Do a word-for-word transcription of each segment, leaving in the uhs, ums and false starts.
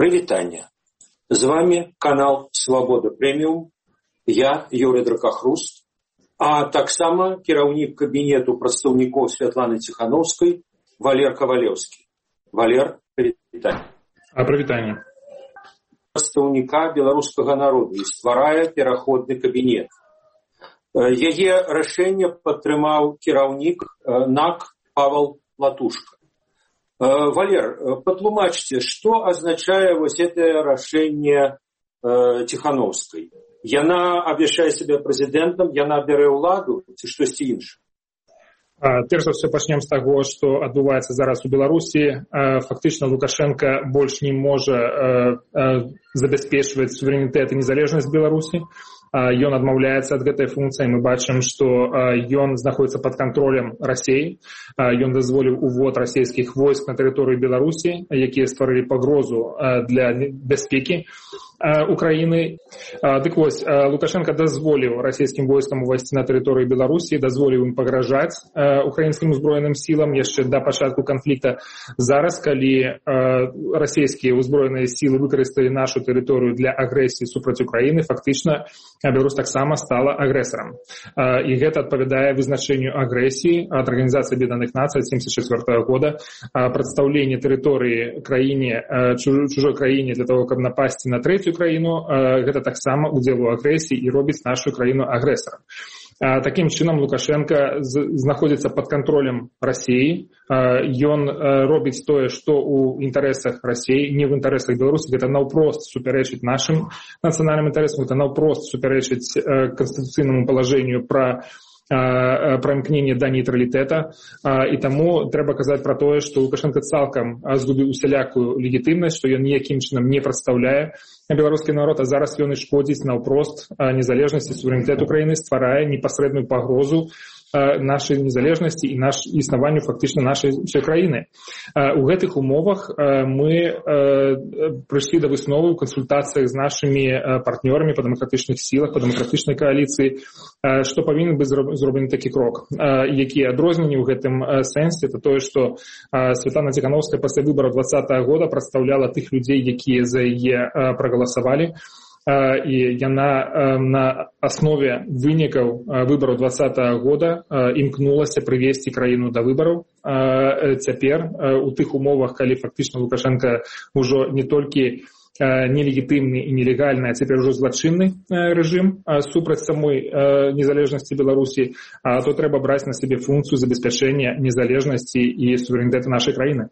Прывітанне. З вами канал Свабода Прэміум. Я Юрий Дракахруст, а таксама кіраўнік кабінету прадстаўнікоў Святланы Ціхановскай Валер Кавалеўскі. Валер, прывітанне. А прывітанне. Прадстаўніка беларускага народа і стварае пераходны кабінет. Яе рашэнне падтрымаў кіраўнік НАК Павел Латушка. Валер, патлумачце, што азначае вось это рашэнне Ціхановскай? Яна абвяшчае сябе прэзідэнтам, яна бярэ ўладу ці штосьці іншае? Перш за ўсё пачнем з таго, што адбываецца зараз у Беларусі. Фактычна Лукашенко больш не можа забяспечваць суверэнітэт і незалежнасць Беларусі. Ён адмаўляецца ад гэтай функцыі. Мы бачым, што ён знаходіцца пад кантролем Расіі. Ён дазволіў увод расійскіх войск на тэрыторыю Беларусі, якія стварылі пагрозу для бяспекі Украіны. Дык вось, Лукашенко дазволіў расійскім войскам увайсці на тэрыторыю Беларусі, дазволіў ім пагражаць украінскім узброеным сілам яшчэ да пачатку канфлікта. Зараз, калі расійскія ўзброеныя сілы выкарысталі нашу тэрыторыю для агрэсіі супраць Украіны, фактычна Беларусь таксама стала агрэсарам. І гэта адпавядае вызначэнню агрэсіі ад Арганізацыі Аб'яднаных Нацый семьдесят четвёртого года. Прадстаўленне тэрыторыі краіне, чужой краіне для того, каб напасці на трэцюю краіну, гэта таксама удзел у агрэсіі і робіць нашу краіну агрэсарам. Такім чынам Лукашенко знаходзіцца пад кантролем Расіі. Ён робіць тое, што ў інтарэсах Расіі, не ў інтарэсах Беларусі. Гэта наўпрост супярэчыць нашым нацыянальным інтарэсам, гэта наўпрост супярэчыць канстытуцыйнаму палажэнню пра пра імкненне да нейтралітэта. І таму трэба казаць пра тое, што Лукашенко цалкам згубіў усялякую легітымнасць, што ён ніякім чынам не прадстаўляе беларускі народ, а зараз ён і шкодзіць наўпрост незалежнасці, суверэнітэту краіны, стварае непасрэдную пагрозу нашай незалежнасці і наш існаванню фактычна нашай ўсёй краіны. У гэтых умовах мы прыйшлі да высновы ў кансультацыях з нашымі партнёрамі па дэмакратычных сілах, па дэмакратычнай кааліцыі, што павінен быць зроблены такі крок. Якія адрозненні ў гэтым сэнсе? Это тое, што Святлана Ціхановская пасля выбараў двадцатого года прадстаўляла тых людзей, якія за яе прагаласавалі, і яна на аснове вынікаў выбараў двадцатого года імкнулася прывесці краіну да выбараў. Цяпер у тых умовах, калі фактычна Лукашенко ўжо не толькі нелегітымны і нелегальны, а цяпер ужо злачынны рэжым супраць самой незалежнасці Беларусі, то трэба браць на сябе функцыю забеспячэння незалежнасці і суверэнітэта нашай краіны.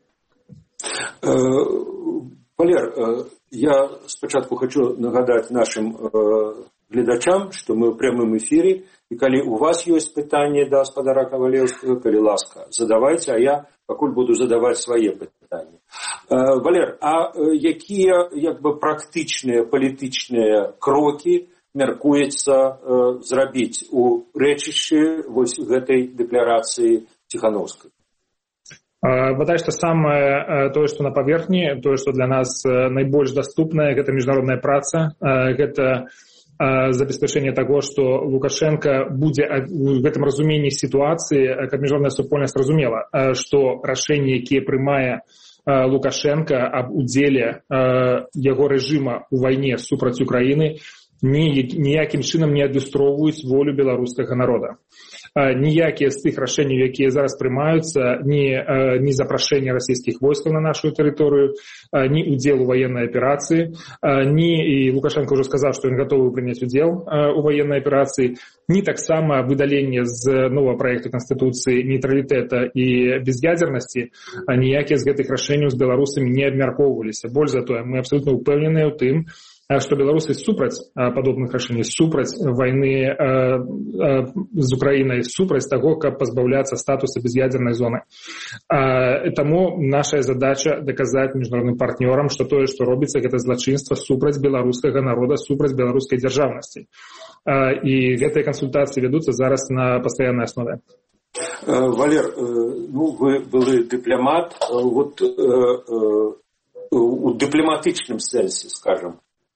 Валер, я спачатку хочу нагадаць нашим гледачам, што мы ў прямым эфіры, і калі у вас ёсць пытанне да гаспадара Кавалеўскага, калі ласка, задавайце, а я пакуль буду задаваць свае пытанні. Валер, а якія як бы практычныя палітычныя крокі мяркуецца зрабіць у рэчышчы вось гэтай дэкларацыі Ціхановскай? Бадай што самае тое, што на паверхні, тое, што для нас найбольш даступнае, гэта міжнародная праца, гэта забеспячэнне таго, што Лукашенко будзе в гэтым разуменні сітуацыі, каб міжнародная супольнасць разумела, што рашэнні, якія прымае Лукашенко аб удзеле яго рэжыма ў вайне супраць Украіны, ніякім чынам не адлюстроўваюць волю беларускага народа. Ніякія з тых рашэнняў, якія зараз прымаюцца, ні, ні запрашэнне расійскіх войскаў на нашу тэрыторыю, ні удзел у ваеннай аперацыі, ні, і Лукашенко ўжо сказаў, што ён гатовы прыняць удзел у ваеннай аперацыі, ні таксама выдаленне з новага праекту Канстытуцыі нейтралітэта і без'ядзернасці, ніякія з гэтых рашэнняў з беларусамі не абмяркоўваліся. Больш за тое, мы абсалютна ўпэўненыя ў тым, што беларусы супраць падобных рашэнняў, супраць вайны э, э, з Украінай, супраць таго, каб пазбаўляцца статуса без'ядзернай зоны. Э, таму нашая задача даказаць міжнародным партнёрам, што тое, што робіцца, гэта злачынства супраць беларускага народа, супраць беларускай дзяржаўнасці. Э, і гэтыя кансультацыі вядуцца зараз на пастаяннай аснове. Валер, ну, вы былы дыпламат, вот э, э, у дыпламатычным сэнсе, скажам.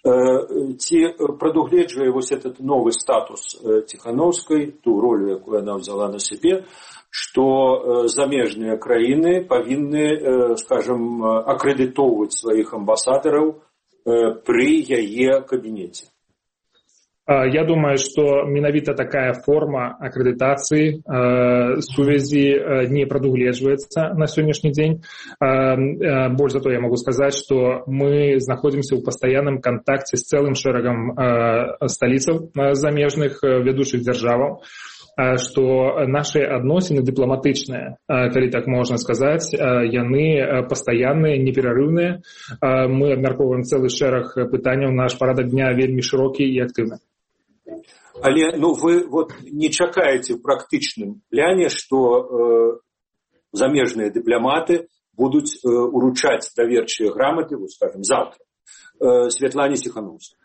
Ці прадугледжвае вось этот новы статус Ціханаўскай, ту ролю, якую яна взяла на сябе, што замежныя краіны павінны, скажем, акрэдытоўваць сваіх амбасадараў пры яе кабінеце? Я думаю, что менавіта такая форма аккредитации э, сувязі э, не прадугледжваецца на сегодняшний день. Э, э, больш за то я могу сказать, что мы находимся в постоянном контакте с целым шэрагам э, столицаў э, замежных э, ведущих державаў, э, что наши адносіны дыпламатычныя, э, калі так можно сказать, э, яны пастаянныя, неперарыўныя. Э, мы абмяркоўваем цэлы шэраг пытанняў, наш парадак дня вельмі шырокі і актыўны. Але ну, вы вот не чакаеце ў практычным пляне, што э, замежныя дыпламаты будуць э, уручаць даверчыя граматы, вот, скажем, завтра, э, Святлане Ціханаўскай?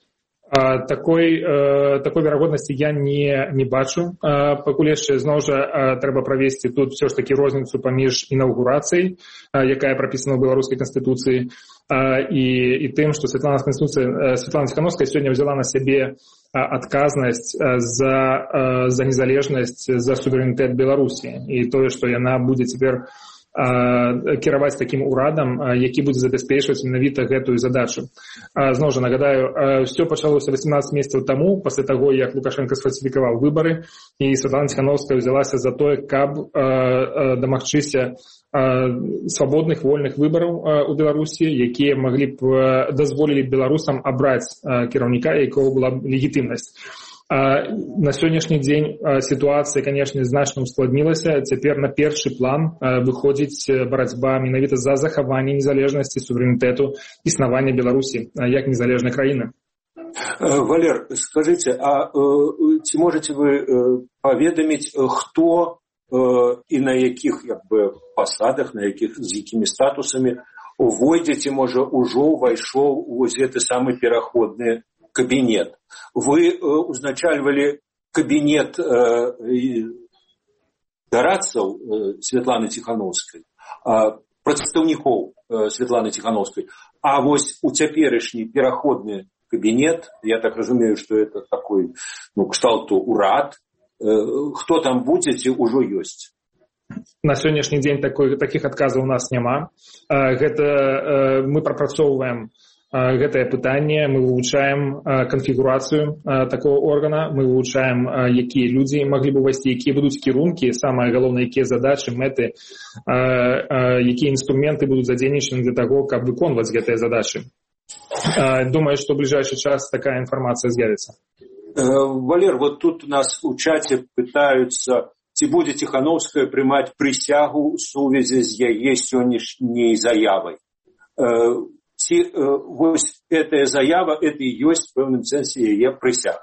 Такой, такой верагоднасці я не, не бачу. Пакуль яшчэ, зноў жа, трэба правесці тут все ж таки розніцу паміж інаўгурацыяй, якая прапісана ў беларускай канстытуцыі, і, і тым, што Святлана Ціханаўская сёння взяла на сябе адказнасць за, за незалежнасць, за суверэнітэт Беларусі. І тое, што яна будзе цяпер кіраваць такім урадам, які будзе забяспечваць менавіта гэтую задачу. Зноў жа нагадаю, ўсё пачалося восемнадцать месяцаў таму, пасля таго, як Лукашенко сфальсіфікаваў выбары, і Святлана Ціханаўская ўзялася за тое, каб дамагчыся свабодных, вольных выбараў у Беларусі, якія маглі б дазволілі беларусам абраць кіраўніка, якого была легітымнасць. На сённяшні дзень сітуацыя, канешне, значна ускладнілася. Цяпер на першы план выходзіць барацьба менавіта за захаванне незалежнасці, суверэнітэту, існавання Беларусі як незалежнай краіны. Валер, скажите, а ці можете вы паведаміць, хто і на якіх як бы пасадах, на якіх, з якімі статусамі увойдзеце, можа, ужо ўвайшоў у гэты самы пераходны кабинет? Вы э, узначальвали кабинет э, дарадцаў э, Святланы Ціханаўскай, э, прадстаўнікоў э, Святланы Ціханаўскай, а вось у цяперашні пераходны кабинет, я так разумею, что это такой, ну, кшталту урад, э, хто там будзе, ці ўжо ёсць? На сённяшні дзень такой, такіх адказаў у нас няма. Э, гэта э, мы прапрацоўваем гэтае пытанне, мы вывучаем канфігурацыю такого органа, мы вывучаем, якія людзі маглі бы увайсці, якія будуць кірункі, самае галоўнае, якія задачы, мэты, якія інструменты будуць задзейнічаны для таго, каб выконваць гэтыя задачы. Думаю, што ў бліжэйшы час такая інфармацыя з'явіцца. Валер, вот тут у нас у чаце пытаюцца, ці будзе Ціханаўская прымаць прысягу ў сувязі з яе сённяшняй заявай. Ці э, вось гэтая заява, это і ёсць в пэўным сэнсе яе прысяга?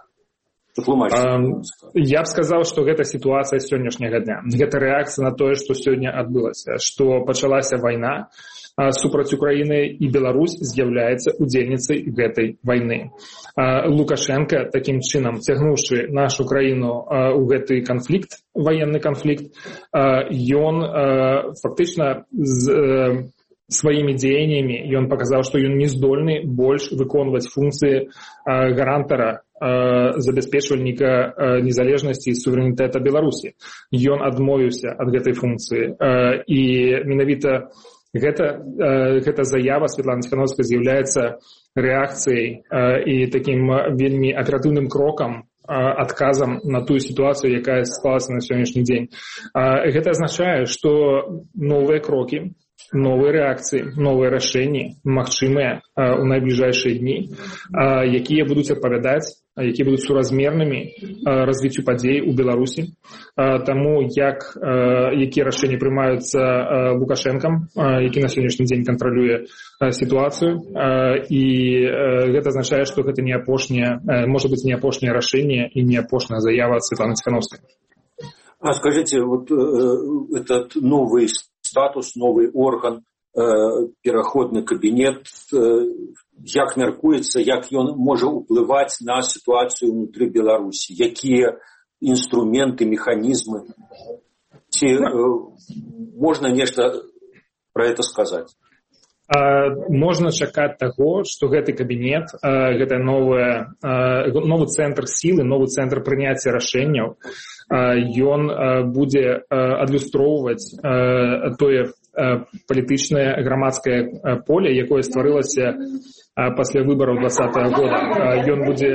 Я б сказаў, што гэта сітуацыя сённяшняга дня. Гэта рэакцыя на тое, што сёння адбылася, што пачалася вайна супраць Украіны, і Беларусь з'яўляецца удзельніцай гэтай вайны. Лукашенко, такім чынам, цягнуўшы нашу краіну ў гэты канфлікт, ваенны канфлікт, ён фактычна з сваімі дзеяннямі ён паказаў, што ён не здольны больш выконваць функцыі гарантара, забяспечвальніка незалежнасці і суверэнітэта Беларусі. Ён адмовіўся ад гэтай функцыі. І менавіта гэта, гэта заява Святланы Ціханаўскай з'яўляецца рэакцыяй і такім вельмі аператыўным крокам, адказам на тую сітуацыю, якая склалася на сённяшні дзень. Гэта азначае, што новыя крокі, новыя рэакцыі, новыя рашэнні магчымыя ў найбліжэйшыя дні, якія будуць адпавядаць, якія будуць суразмернымі развіццю падзей у Беларусі. Таму як, якія рашэнні прымаюцца Лукашэнкам, які на сённяшні дзень кантралюе сітуацыю, і гэта азначае, што гэта не апошняе, можа быць не апошняе рашэнне і не апошняя заява Святланы Ціханаўскай. А скажите, вот этот новый статус, новый орган, пераходны кабінет, як мяркуецца, як ён можа ўплываць на сітуацыю ўнутры Беларусі? Якія інструменты, механізмы? Ці можна нешта про это сказаць? можна чакаць таго, што гэты кабінет, гэта новая, новы цэнтр сілы, новы цэнтр прыняцця рашэнняў, ён будзе адлюстроўваць тое палітычнае грамадскае поле, якое стварылася пасля выбараў двадцатага года. Ён будзе,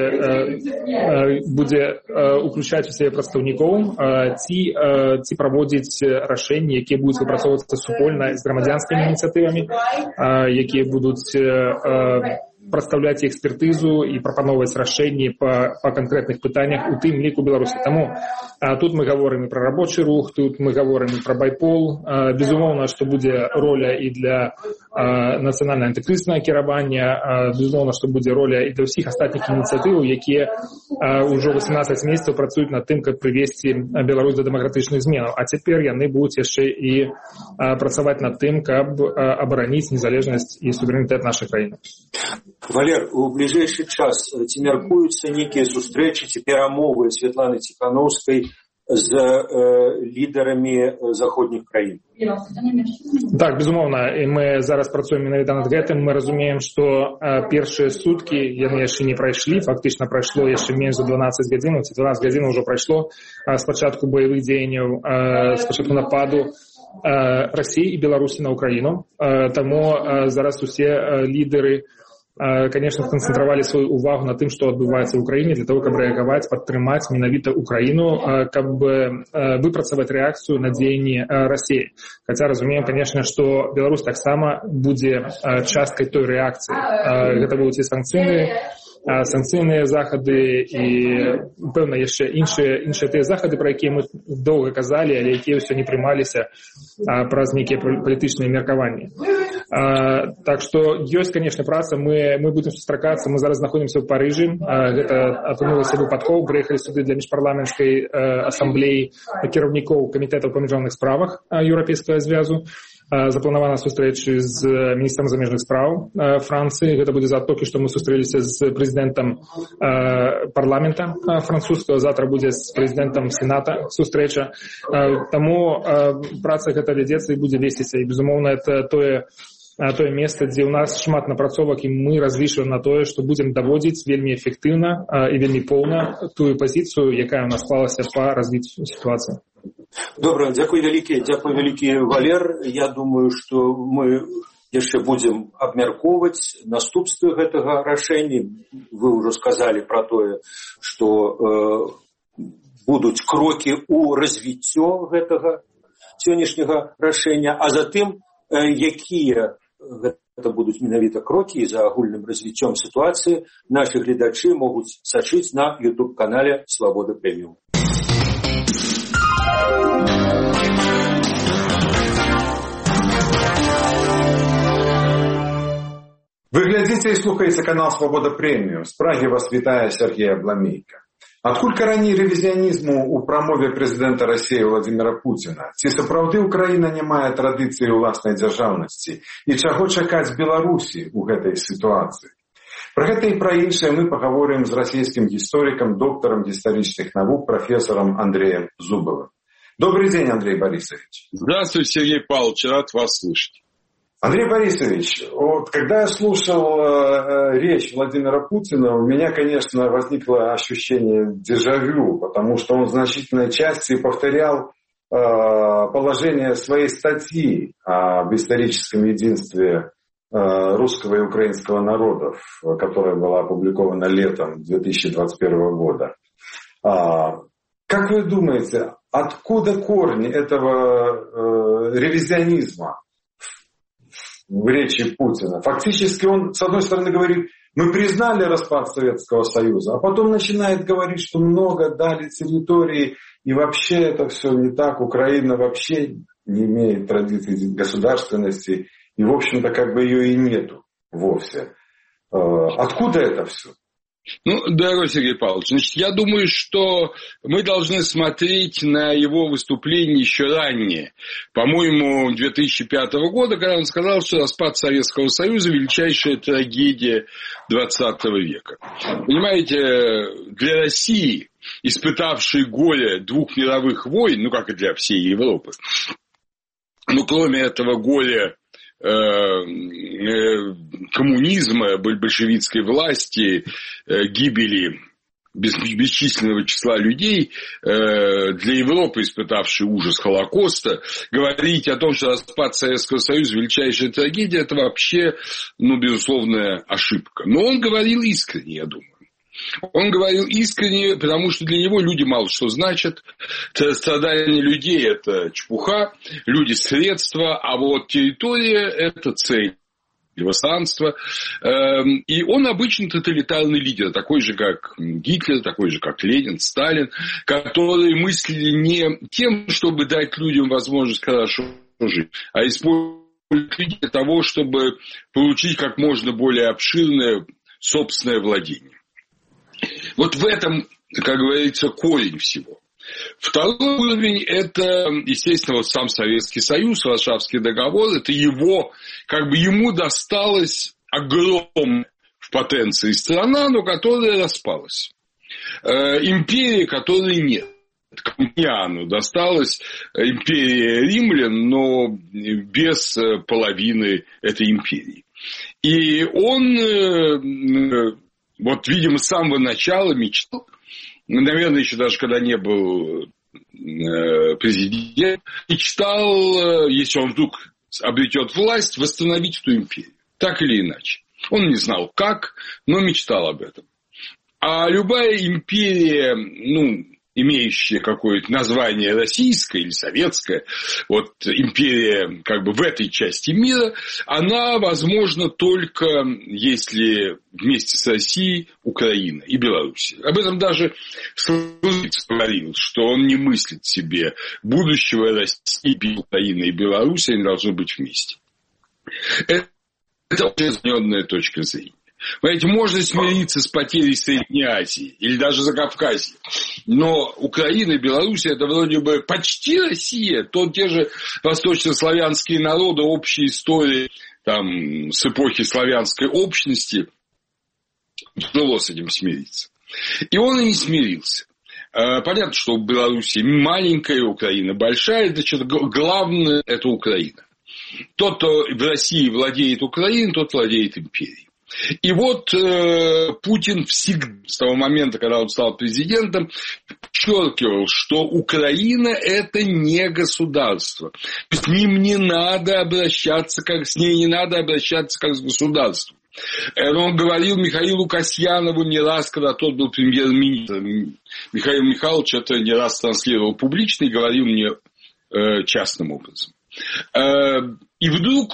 будзе уключаць у сябе прадстаўнікоў ці, ці праводзіць рашэнні, якія будуць выпрацоўвацца супольна з грамадзянскімі ініцыятывамі, якія будуць прадстаўляць экспертызу і прапановваць рашэнні па, па канкрэтных пытаннях, у тым ліку Беларусі. Таму тут мы гаворым і пра рабочы рух, тут мы гаворым і пра байпол. Безумоўна, што будзе роля і для нацыянальнага антыкрызіснага кіравання, безумоўна, што будзе роля і для ўсіх астатніх ініцыятываў, якія ўжо васемнадцаць месяцаў працуюць над тым, каб прывесці Беларусь да дэмакратычных зменаў. А цяпер яны будуць яшчэ і працаваць над тым, каб абараніць незалежнасць і суверэнітэт нашай краіны. Валер, у бліжэйшы час ці мяркуюцца нейкія сустрэчы ці перамовы Святланы Ціханаўскай з э, лідарамі заходніх краін? Так, безумоўна, і мы зараз працуем менавіта над гэтым. Мы разумеем, што э, першыя суткі яны яшчэ не прайшлі, фактычна прайшло яшчэ менш за дванаццаць гадзінаў, ці дванаццаць гадзінаў ужо прайшло э, з пачатку баявых дзеянняў, э, з пачатку нападу э, Расіі і Беларусі на Украіну. Э, таму э, зараз усе э, лідары конечно, сканцэнтравалі сваю увагу на тым, што адбываецца ў Украіне, для того, каб рэагаваць, падтрымаць менавіта Украіну, каб выпрацаваць рэакцыю на дзеянні Расіі. Хаця разумеем, конечно, што Беларусь таксама будзе часткай той рэакцыі. Гэта будуць і санкцыйныя санкцыйныя захады і, пэўна, яшчэ іншыя, іншыя тыя захады, пра якія мы доўга казалі, але якія ўсё не прымаліся праз нейкія палітычныя меркаванні. Так што ёсць, конечно, праца, мы, мы будзем сустракацца, мы зараз знаходзімся ў Парыжы, гэта апынулася выпадкова, прыехалі сюды для міжпарламенцкай асамблеі кіраўнікоў камітэтаў па міжнародных справах Еўрапейскага звязу. Запланавана сустрэчы з міністрам замежных спраў Францыі. Гэта будзе за толькі, што мы сустрэліся з прэзідэнтам парламента французскага, завтра будзе з прэзідэнтам сената сустрэча. Таму праца гэта вядзецца і будзе весціся. І, безумоўна, это тое, тое месца, дзе ў нас шмат напрацовак, і мы разлічваем на тое, што будзем даводзіць вельмі эфектыўна і вельмі поўна тую пазіцыю, якая ў нас склалася па развіццю сітуацыі. Добра, дзякуй вялікі, дзякуй вялікі, Валер. Я думаю, што мы яшчэ будзем абмяркоўваць наступствы гэтага рашэння. Вы ўжо сказалі пра тое, што э, будуць крокі ў развіццё гэтага сённяшняга рашэння, а затым, э, якія гэта будуць менавіта крокі за агульным развіццём сітуацыі, нашы гледачы могуць сачыць на ютуб-канале «Свабода Прэміум». Вы глядзіце і слухаеце канал «Свабода Прэміум». З Прагі вас вітае Сергей Абламейка. Адкуль карані рэвізіянізму ў прамове прэзідэнта Расіі Владзіміра Пуціна? Ці сапраўды Украіна не мае традыцыі ўласнай дзяржаўнасці? І чаго чакаць Беларусі ў гэтай сітуацыі? Про гэта і пра іншае мы пагаворым з расійскім гісторыкам, доктарам гістарычных навук, профессором Андреем Зубовым. Добрый день, Андрей Борисович. Здравствуйте, Сергей Павлович, рад вас слышать. Андрей Борисович, вот когда я слушал э, речь Владимира Путина, у меня, конечно, возникло ощущение дежавю, потому что он в значительной части повторял э, положение своей статьи об историческом единстве э, русского и украинского народов, которая была опубликована летом две тысячи двадцать первого года. А, как вы думаете, откуда корни этого э, ревизионизма в речи Путина? Фактически он, с одной стороны, говорит, мы признали распад Советского Союза, а потом начинает говорить, что много дали территории, и вообще это все не так, Украина вообще не имеет традиции государственности, и, в общем-то, как бы ее и нету вовсе. Откуда это все? Ну, дорогой Сергей Павлович, значит, я думаю, что мы должны смотреть на его выступление еще ранее. По-моему, две тысячи пятого года, когда он сказал, что распад Советского Союза – величайшая трагедия двадцатого века. Понимаете, для России, испытавшей горе двух мировых войн, ну, как и для всей Европы, ну, кроме этого горя коммунизма, большевистской власти, гибели бесчисленного числа людей, для Европы, испытавшей ужас Холокоста, говорить о том, что распад Советского Союза – величайшая трагедия, это вообще, ну, безусловная ошибка. Но он говорил искренне, я думаю. Он говорил искренне, потому что для него люди мало что значат. Страдания людей – это чепуха, люди – средства, а вот территория – это цель. Санство. И он обычно тоталитарный лидер, такой же, как Гитлер, такой же, как Ленин, Сталин, которые мыслили не тем, чтобы дать людям возможность хорошо жить, а использовать людей для того, чтобы получить как можно более обширное собственное владение. Вот в этом, как говорится, корень всего. Второй уровень – это, естественно, вот сам Советский Союз, Варшавский договор. Это его, как бы ему досталась огромная в потенции страна, но которая распалась. Э, империя, которой нет. Коммуниану досталась империя римлян, но без половины этой империи. И он, э, вот, видимо, с самого начала мечтал, наверное, еще даже когда не был президентом, мечтал, если он вдруг обретет власть, восстановить эту империю. Так или иначе. Он не знал как, но мечтал об этом. А любая империя, ну, имеющая какое-то название российское или советское, вот империя как бы в этой части мира, она возможна только если вместе с Россией, Украина и Белоруссия. Об этом даже Слуцкий говорил, что он не мыслит себе будущего России, Украины и Белоруссии, они должны быть вместе. Это очень измененная точка зрения. Понимаете, можно смириться с потерей Средней Азии или даже Закавказья, но Украина и Белоруссия – это вроде бы почти Россия, то те же восточнославянские народы, общие истории там, с эпохи славянской общности, тяжело с этим смириться. И он и не смирился. Понятно, что у Белоруссии маленькая, Украина большая, значит, главное – это Украина. Тот, кто в России владеет Украиной, тот владеет империей. И вот э, Путин всегда, с того момента, когда он стал президентом, подчеркивал, что Украина – это не государство. С ним не надо обращаться, как с ней не надо обращаться как с государством. Он говорил Михаилу Касьянову не раз, когда тот был премьер-министром. Михаил Михайлович это не раз транслировал публично и говорил мне э, частным образом. Э, и вдруг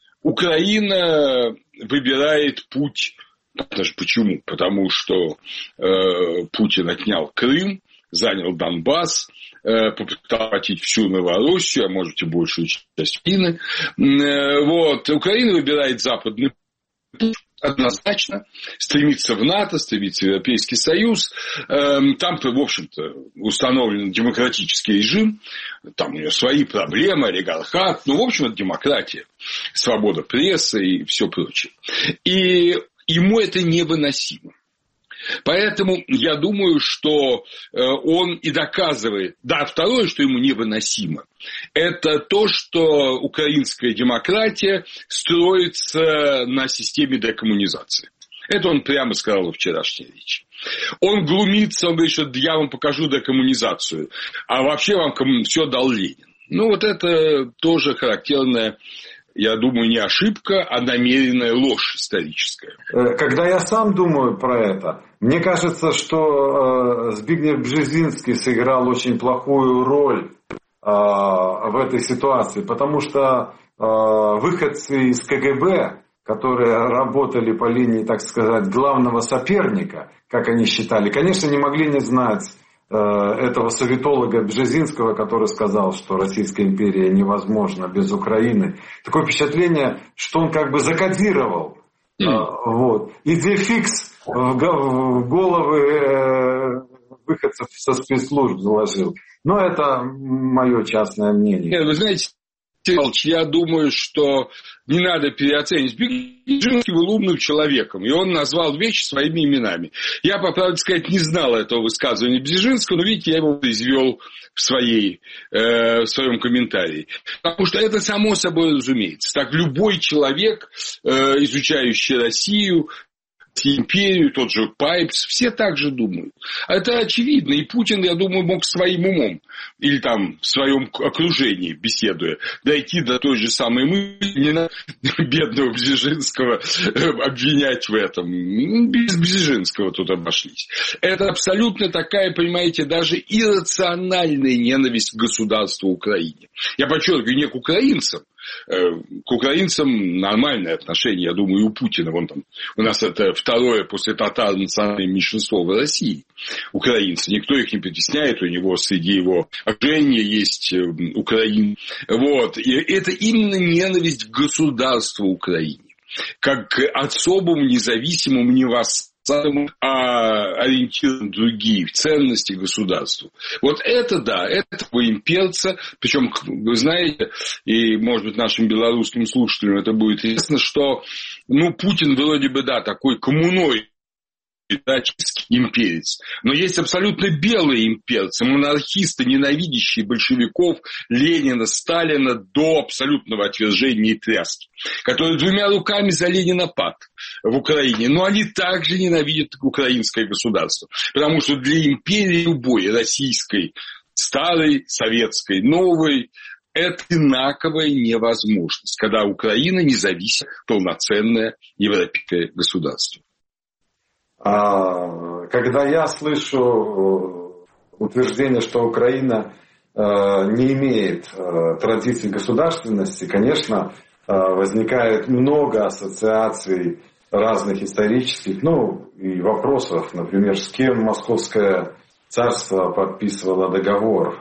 Украина выбирает путь. Даже почему? Потому что э, Путин отнял Крым, занял Донбасс, э, попытался охватить всю Новороссию, а может и большую часть Украины. Э, вот. Украина выбирает западный путь. Однозначно стремится в НАТО, стремится в Европейский Союз. Там, в общем-то, установлен демократический режим. Там у нее свои проблемы, олигархат. Ну, в общем, это демократия, свобода прессы и все прочее. И ему это невыносимо. Поэтому я думаю, что он и доказывает. Да, второе, что ему невыносимо, это то, что украинская демократия строится на системе декоммунизации. Это он прямо сказал во вчерашней речи. Он глумится, он говорит, что я вам покажу декоммунизацию, а вообще вам все дал Ленин. Ну, вот это тоже характерная, я думаю, не ошибка, а намеренная ложь историческая. Когда я сам думаю про это, мне кажется, что Збигнев Бжезинский сыграл очень плохую роль в этой ситуации, потому что выходцы из ка гэ бэ, которые работали по линии, так сказать, главного соперника, как они считали, конечно, не могли не знать этого советолога Бжезинского, который сказал, что Российская империя невозможна без Украины. Такое впечатление, что он как бы закодировал mm. вот, идея фикс в головы выходцев со спецслужб заложил. Но это мое частное мнение. Вы знаете, я думаю, что не надо переоценивать. Бжезинский был умным человеком, и он назвал вещи своими именами. Я, по правде сказать, не знал этого высказывания Бжезинского, но, видите, я его извел в, своей, э, в своем комментарии. Потому что это само собой разумеется. Так любой человек, э, изучающий Россию, империю, тот же Пайпс, все так же думают. Это очевидно. И Путин, я думаю, мог своим умом или там в своем окружении, беседуя, дойти до той же самой мысли, не надо бедного Бжезинского обвинять в этом. Без Бжезинского тут обошлись. Это абсолютно такая, понимаете, даже иррациональная ненависть к государству Украины. Я подчеркиваю, не к украинцам. К украинцам нормальное отношение, я думаю, и у Путина. Вон там, у нас это второе после татар национальное меньшинство в России. Украинцы. Никто их не притесняет. У него среди его окружения есть Украина. Вот. И это именно ненависть к государству Украины. Как к особому, независимому, невоссознанному, а ориентирован другие ценности государства. Вот это да, это такой имперца, причем, вы знаете, и, может быть, нашим белорусским слушателям это будет интересно, что, ну, Путин вроде бы, да, такой коммуной, имперец. Но есть абсолютно белые имперцы, монархисты, ненавидящие большевиков, Ленина, Сталина до абсолютного отвержения и тряски, которые двумя руками за Ленинопад в Украине. Но они также ненавидят украинское государство. Потому что для империи любой, российской, старой, советской, новой, это одинаковая невозможность, когда Украина независимое, полноценное европейское государство. Когда я слышу утверждение, что Украина не имеет традиций государственности, конечно, возникает много ассоциаций разных исторических, ну, и вопросов, например, с кем Московское царство подписывало договор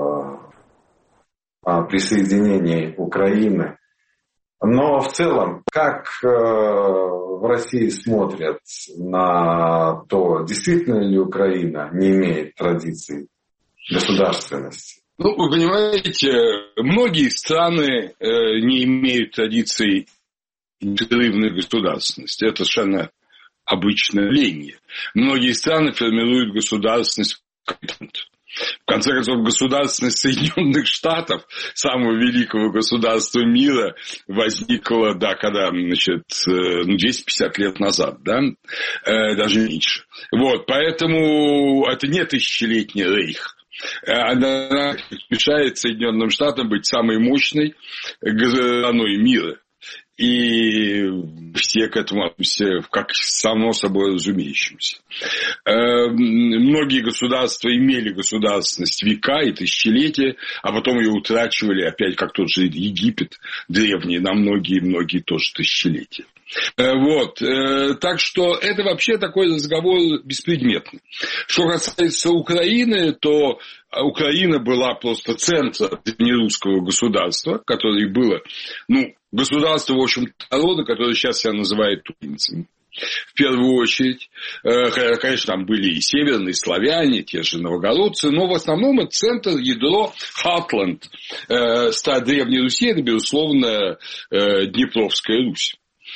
о присоединении Украины. Но в целом, как в России смотрят на то, действительно ли Украина не имеет традиций государственности? Ну, вы понимаете, многие страны не имеют традиций непрерывной государственности. Это совершенно обычное явление. Многие страны формируют государственность в континент. В конце концов, государственность Соединенных Штатов, самого великого государства мира, возникла, да, когда, значит, ну, двести пятьдесят лет назад, да, даже меньше. Вот, поэтому это не тысячелетний рейх. Она мешает Соединенным Штатам быть самой мощной страной мира. И все к этому относятся как само собой разумеющимся. Многие государства имели государственность века и тысячелетия, а потом ее утрачивали, опять как тот же Египет древний, на многие-многие тоже тысячелетия. Вот. Так что это вообще такой разговор беспредметный. Что касается Украины, то Украина была просто центром древнерусского государства, которое было, ну, государство, в общем, народа, которое сейчас себя называют украинцами. В первую очередь, конечно, там были и северные славяне, те же новгородцы, но в основном это центр, ядро, Heartland, Древней Руси, это, безусловно, Днепровская Русь.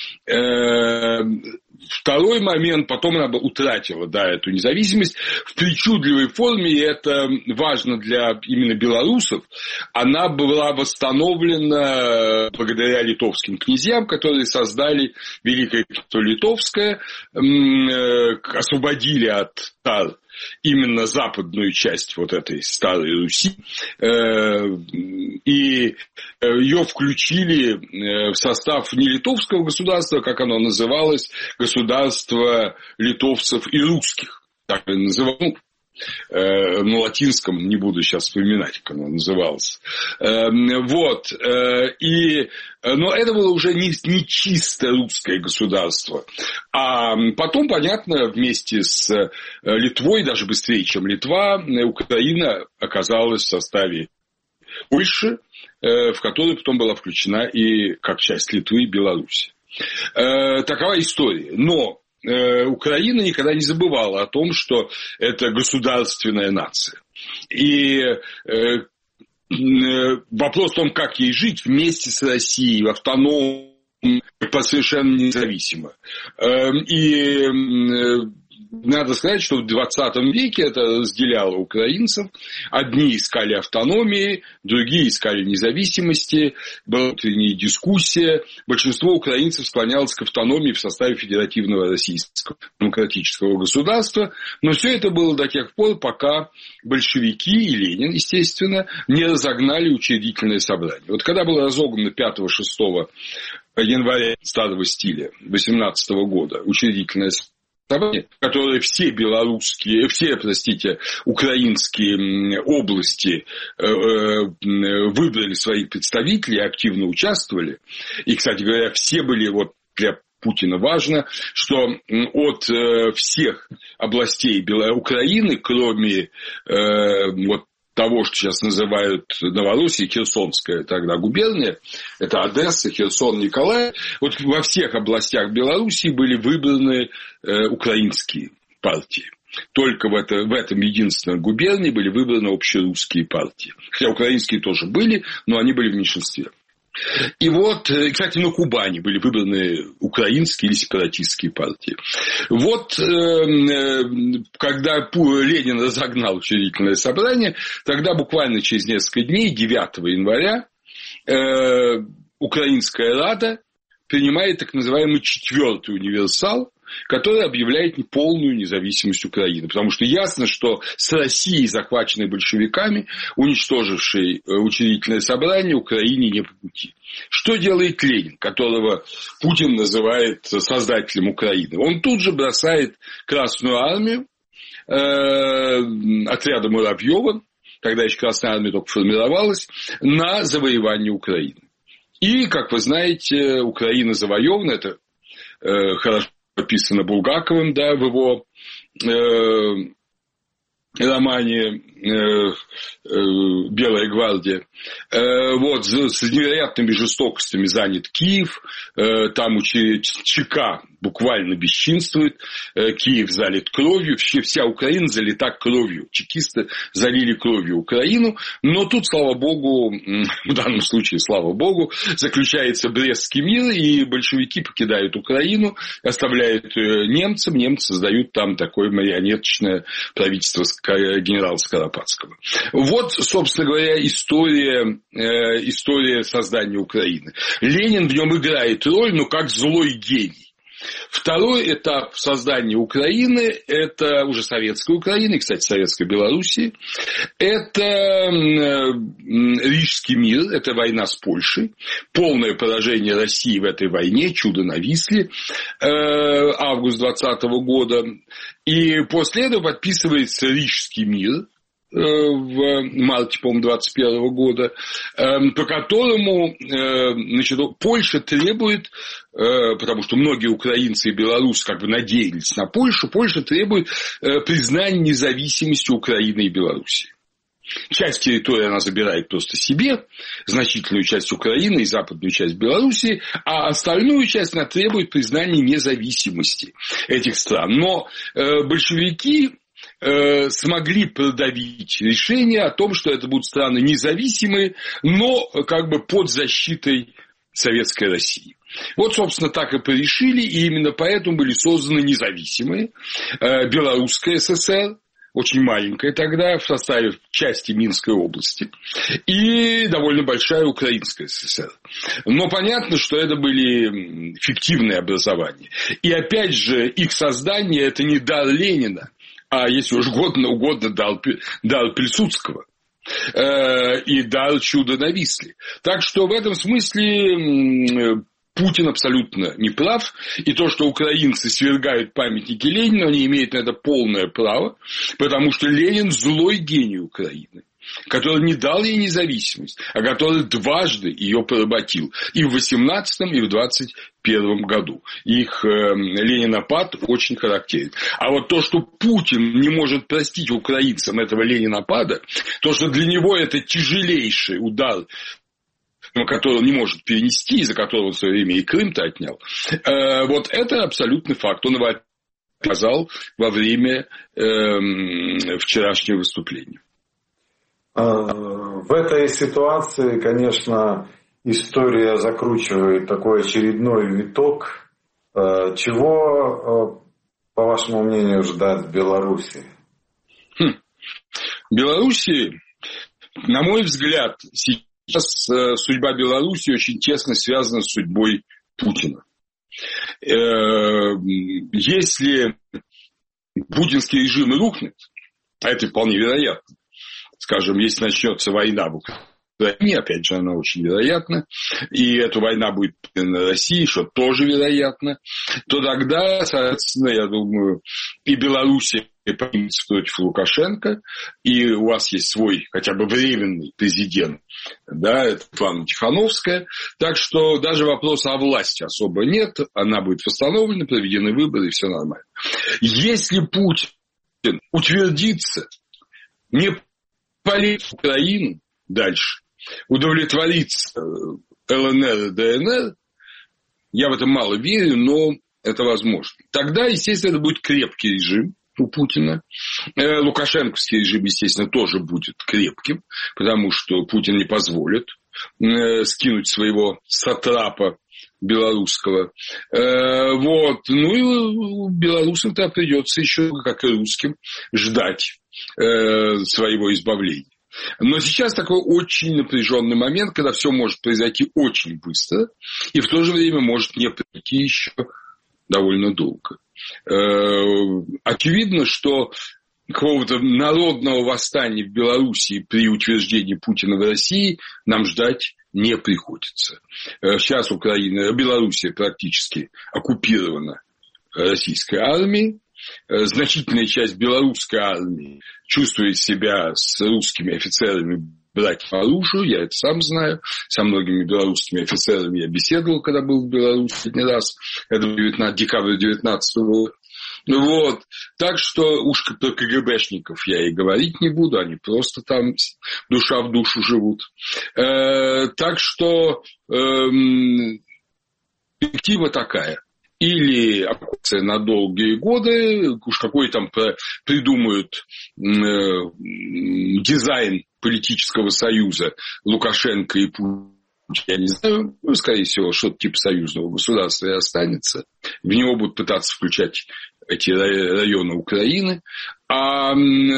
Второй момент, потом она утратила, да, эту независимость в причудливой форме, и это важно для именно белорусов, она была восстановлена благодаря литовским князьям, которые создали Великое княжество Литовское, освободили от татар именно западную часть вот этой старой Руси, и ее включили в состав не литовского государства, как оно называлось, государство литовцев и русских, так и называлось. На латинском не буду сейчас вспоминать, как оно называлось. Вот. И, но это было уже не, не чисто русское государство. А потом, понятно, вместе с Литвой, даже быстрее, чем Литва, Украина оказалась в составе Польши, в которую потом была включена и как часть Литвы и Беларуси. Такова история. Но Украина никогда не забывала о том, что это государственная нация. И вопрос в том, как ей жить вместе с Россией, автономно, совершенно независимо. И надо сказать, что в двадцатом веке это разделяло украинцев. Одни искали автономии, другие искали независимости, была внутренняя дискуссия. Большинство украинцев склонялось к автономии в составе федеративного российского демократического государства. Но все это было до тех пор, пока большевики и Ленин, естественно, не разогнали учредительное собрание. Вот когда было разогнано пятого-шестого января старого стиля восемнадцатого года учредительное собрание, которые все белорусские, все, простите, украинские области выбрали своих представителей, активно участвовали. И, кстати говоря, все были, вот для Путина важно, что от всех областей Украины, кроме вот того, что сейчас называют Новороссией, Херсонская тогда губерния, это Одесса, Херсон, Николаев, вот во всех областях Белоруссии были выбраны э, украинские партии. Только в, это, в этом единственной губернии были выбраны общерусские партии. Хотя украинские тоже были, но они были в меньшинстве. И вот, кстати, на Кубани были выбраны украинские или сепаратистские партии. Вот, когда Ленин разогнал учредительное собрание, тогда буквально через несколько дней, девятого января, Украинская Рада принимает так называемый четвертый универсал, который объявляет полную независимость Украины. Потому что ясно, что с Россией, захваченной большевиками, уничтожившей учредительное собрание, Украине не по пути. Что делает Ленин, которого Путин называет создателем Украины? Он тут же бросает Красную армию, э, отряда Муравьева, когда еще Красная армия только формировалась, на завоевание Украины. И, как вы знаете, Украина завоевана, это э, хорошо описано Булгаковым, да, в его э, романе э, э, «Белая гвардия». Э, вот, с невероятными жестокостями занят Киев, э, там ЧК буквально бесчинствует, э, Киев залит кровью, вообще вся Украина залита кровью, чекисты залили кровью Украину, но тут, слава богу, в данном случае, слава богу, заключается Брестский мир, и большевики покидают Украину, оставляют немцам, немцы создают там такое марионеточное правительство генерала Скоропадского. Вот, собственно говоря, история, э, история создания Украины. Ленин в нем играет роль, но как злой гений. Второй этап создания Украины – это уже советская Украина, и, кстати, советской Белоруссии. Это Рижский мир, это война с Польшей, полное поражение России в этой войне, чудо на Висле, август двадцатого года. И после этого подписывается Рижский мир в марте, по-моему, двадцать первого года, по которому, значит, Польша требует, потому что многие украинцы и белорусы как бы надеялись на Польшу, Польша требует признания независимости Украины и Белоруссии. Часть территории она забирает просто себе, значительную часть Украины и западную часть Белоруссии, а остальную часть она требует признания независимости этих стран. Но большевики смогли продавить решение о том, что это будут страны независимые, но как бы под защитой Советской России. Вот, собственно, так и порешили, и именно поэтому были созданы независимые Белорусская ССР, очень маленькая тогда, в составе части Минской области, и довольно большая Украинская ССР. Но понятно, что это были фиктивные образования. И опять же, их создание – это не дар Ленина, а если уж угодно, угодно дар, дар Пилсудского э, и дар чуда на Висле. Так что в этом смысле Путин абсолютно не прав. И то, что украинцы свергают памятники Ленину, они имеют на это полное право, потому что Ленин злой гений Украины, который не дал ей независимость, а который дважды ее поработил. И в восемнадцатом, и в двадцать первом году. Их э, ленинопад очень характерен. А вот то, что Путин не может простить украинцам этого ленинопада, то, что для него это тяжелейший удар, который он не может перенести, из-за которого он в свое время и Крым-то отнял, э, вот это абсолютный факт. Он его показал во время э, вчерашнего выступления. В этой ситуации, конечно, история закручивает такой очередной виток. Чего, по вашему мнению, ждать в Беларуси? Хм. В Беларуси, на мой взгляд, сейчас судьба Беларуси очень тесно связана с судьбой Путина. Если путинский режим рухнет, а это вполне вероятно, скажем, если начнется война в Украине, опять же, она очень вероятна, и эта война будет на России, что тоже вероятно, то тогда, соответственно, я думаю, и Белоруссия поднимется против Лукашенко, и у вас есть свой хотя бы временный президент, да, это Светлана Тихановская, так что даже вопроса о власти особо нет, она будет восстановлена, проведены выборы, и все нормально. Если Путин утвердится, не полит Украину дальше, удовлетворится ЛНР и ДНР, я в это мало верю, но это возможно. Тогда, естественно, это будет крепкий режим у Путина. Лукашенковский режим, естественно, тоже будет крепким, потому что Путин не позволит скинуть своего сатрапа белорусского. Вот. Ну и белорусам-то придется еще, как и русским, ждать своего избавления. Но сейчас такой очень напряженный момент, когда все может произойти очень быстро, и в то же время может не произойти еще довольно долго. Очевидно, что какого-то народного восстания в Белоруссии при утверждении Путина в России нам ждать не приходится. Сейчас Украина, Белоруссия практически оккупирована российской армией. Значительная часть белорусской армии чувствует себя с русскими офицерами брать по оружию, я это сам знаю. Со многими белорусскими офицерами я беседовал, когда был в Беларуси последний раз. Это был декабрь девятнадцатого года. Вот. Так что уж про КГБшников я и говорить не буду, они просто там душа в душу живут. Э, так что э, перспектива такая. Или оккупация на долгие годы, уж какой там придумают э, дизайн политического союза Лукашенко и Путин, я не знаю, ну, скорее всего, что-то типа союзного государства и останется. В него будут пытаться включать эти районы Украины. А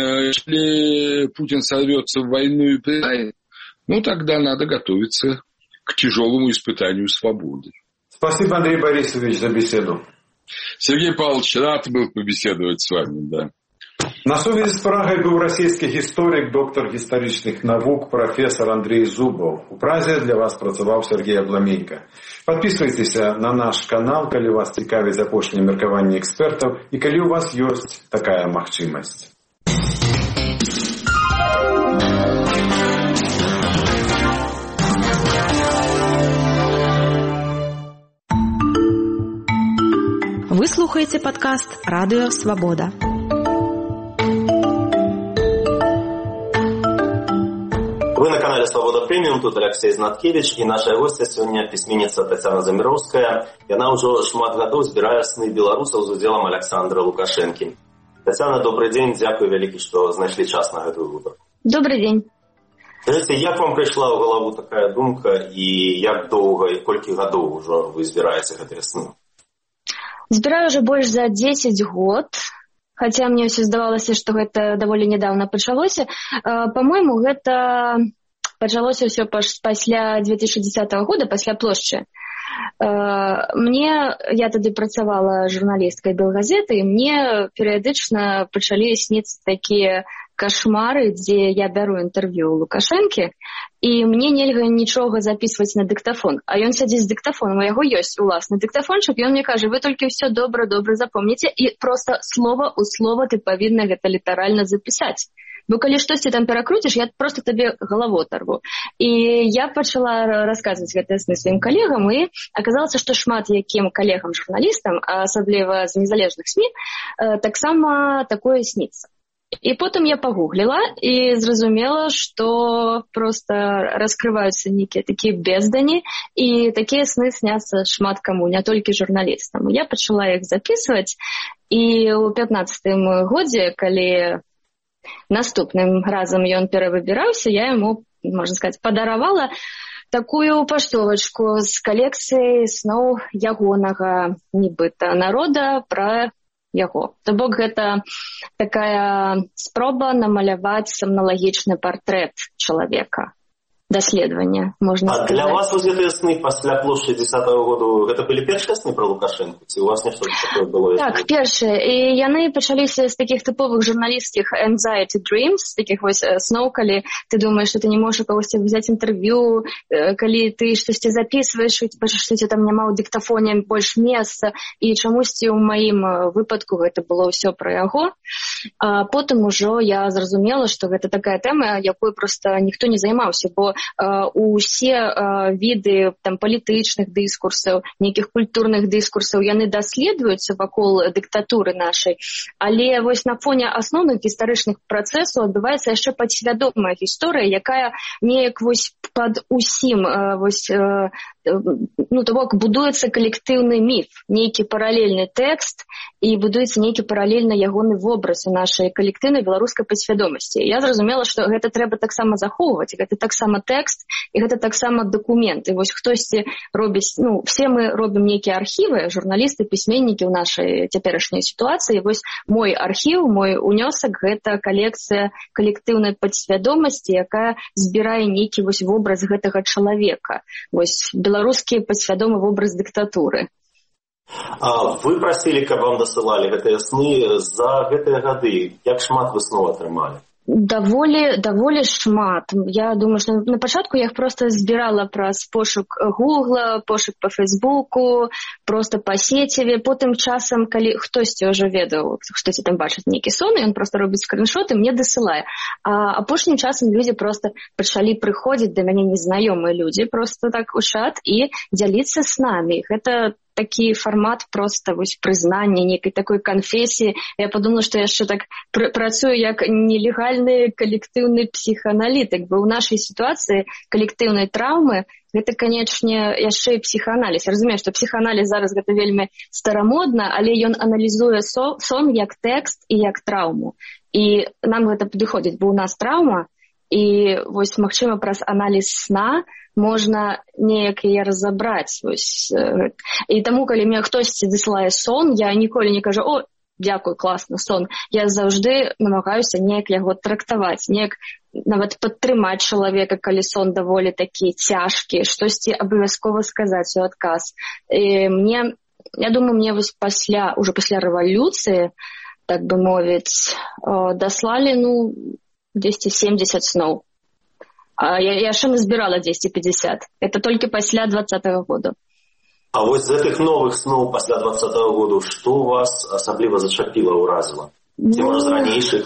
если Путин сорвется в войну и предает, ну, тогда надо готовиться к тяжелому испытанию свободы. Спасибо, Андрей Борисович, за беседу. Сергей Павлович, рад был побеседовать с вами, да. На сувязі з Прагой був російський історик, доктор історичних наук, професор Андрей Зубов. У Празі для вас працював Сергій Абламейко. Підписуйтесь на наш канал, коли вас цікавить апошнє меркаванне експертів і коли у вас є така можливість. Вы слухаете подкаст «Радио Свобода». Вы на канале «Свобода Премиум», тут Алексей Знаткевич, и наша гостья сегодня письменница Татьяна Замировская, и она уже шмат гадоў збірае сны беларусаў з удзелам Александра Лукашэнкі. Татьяна, добрый день, дзякуй вялікі, што знайшлі час на гэтую выборку. Добрый день. Скажите, як вам пришла в голову такая думка, и як доўга, и колькі гадоў ужо вы збіраеце гэтыя сны? Збіраю уже больш за дзесяць год, хотя мне все здавалася, што гэта даволі нядаўна пачалося. По-мойму, гэта пачалося ўсё пасля две тысячи десятого года, пасля плошчы. Мне, я тады працавала журналісткай Белгазеты, і мне перыядычна пачалі сніцца такія кашмары, дзе я бяру інтэрв'ю ў Лукашэнкі, і мне нельга нічога записываць на дыктафон. А ён сядзіць з дыктафоном, у яго ёсць уласны дыктафончык, і ён мне кажа, вы толькі ўсё добра-добра запомніце, і просто слова ў слова ты павінна гэта літаральна запісаць. Бо калі штосьці там перакруціш, я просто табе галаву оторву. І я пачала расказваць гэтыя сны сваім калегам, і аказалася, што шмат якім калегам-журналістам, асабліва з незалежных СМІ, таксама такое сніцца. І потым я пагугліла і зразумела, што проста раскрываюцца нейкія такія бездані, і такія сны сняцца шмат каму, не толькі журналістам. Я пачала іх записываць, і ў пятнаццатым годзе, калі Наступным разам ён перавыбіраўся, я яму, можна сказаць, падаравала такую паштовачку з калекцыяй сноў ягонага нібыта народа пра яго. То бок гэта такая спроба намаляваць сомналагічны партрэт чалавека. Даследавання, можна сказаць. А для вас вось гэтыя сны пасля плошчы дзесятага году, гэта былі першыя сны пра Лукашэнку? Ці у вас нешта такое было? Так, першыя. І яны пачаліся з такіх тыповых журналісцкіх anxiety dreams, такіх вось сноў, калі ты думаеш, што ты не можаш у кагосьці взяць інтэрв'ю, калі ты штосьці запісваеш, і ты бачыш, што там няма ў дыктафоне больш месца, і чамусьці ў маім выпадку гэта было ўсё пра яго. А потым ужо я зразумела, што гэта такая тэма, якой проста ніхто не займаўся, бо Uh, усе uh, віды там, палітычных дыскурсаў, нейкіх культурных дыскурсаў, яны даследуюцца вакол дыктатуры нашай, але вось на фоне асноўных гістарычных працэсаў адбываецца яшчэ падсвядомая гісторыя, якая неяк вось пад усім uh, вось, uh, ну, то бок будуецца калектыўны міф, нейкі паралельны тэкст і будуецца нейкі паралельна ягоны вобраз у нашай калектыўнай беларускай падсвядомасці. Я зразумела, што гэта трэба таксама захоўваць, гэта таксама тэкст, і гэта таксама дакумент. І вось хтосьці робіць, ну, все мы робім нейкія архівы, журналісты, пісьменнікі ў нашай цяперашняй сітуацыі. Вось мой архіў, мой унёсак, гэта калекцыя калектыўнай падсвядомасці, якая збірае нейкі вось вобраз гэтага чалавека. Вось беларускі падсвядомы вобраз дыктатуры. А вы прасілі, каб вам дасылалі гэтыя сны за гэтыя гады. Як шмат вы снова атрымалі? Даволі, даволі шмат. Я думаю, што на пачатку я іх проста збірала праз пошук Гугла, пошук па Фейсбуку, проста па сеціве. Потым часам, калі хтосьці ўжо ведаў, хтосьці там бачыць нейкі сон, ён проста робіць скріншоты, мне дасылае. А апошнім часам людзі проста пачалі прыходзіць да мяне незнаёмыя людзі, проста так у чат і дзяліцца з намі. Гэта такі фармат проста вось прызнання нейкай такой канфесіі. Я падумала, што яшчэ так пр- працую як нелегальны калектыўны псіхааналітык, бо ў нашай сітуацыі калектыўнай траўмы гэта, канечне, яшчэ і псіхааналіз. Я разумею, што псіхааналіз зараз гэта вельмі старамодна, але ён аналізуе со- сон як тэкст і як траўму. І нам гэта падыходзіць, бо ў нас траўма, і вось, магчыма, праз аналіз сна можна неяк яе разабраць. Вось. І таму, калі мне хтосьці дасылае сон, я ніколі не кажу: о, дзякуй, класны сон. Я заўжды намагаюся неяк яго трактаваць, неяк нават падтрымаць чалавека, калі сон даволі такі цяжкі, штосьці абавязкова сказаць у адказ. І мне, я думаю, мне вось пасля, уже пасля рэвалюцыі, так бы мовіць, даслалі, ну, дзесьці семдзесят сноў. А я яшчэ назбірала дзесьці пятьдесят. Это толькі пасля двадцатага года. А вось з гэтых новых сноў пасля двадцатага году, што у вас асабліва зачапіла, ўразіла? Ці, Ну, можа, з ранейшых?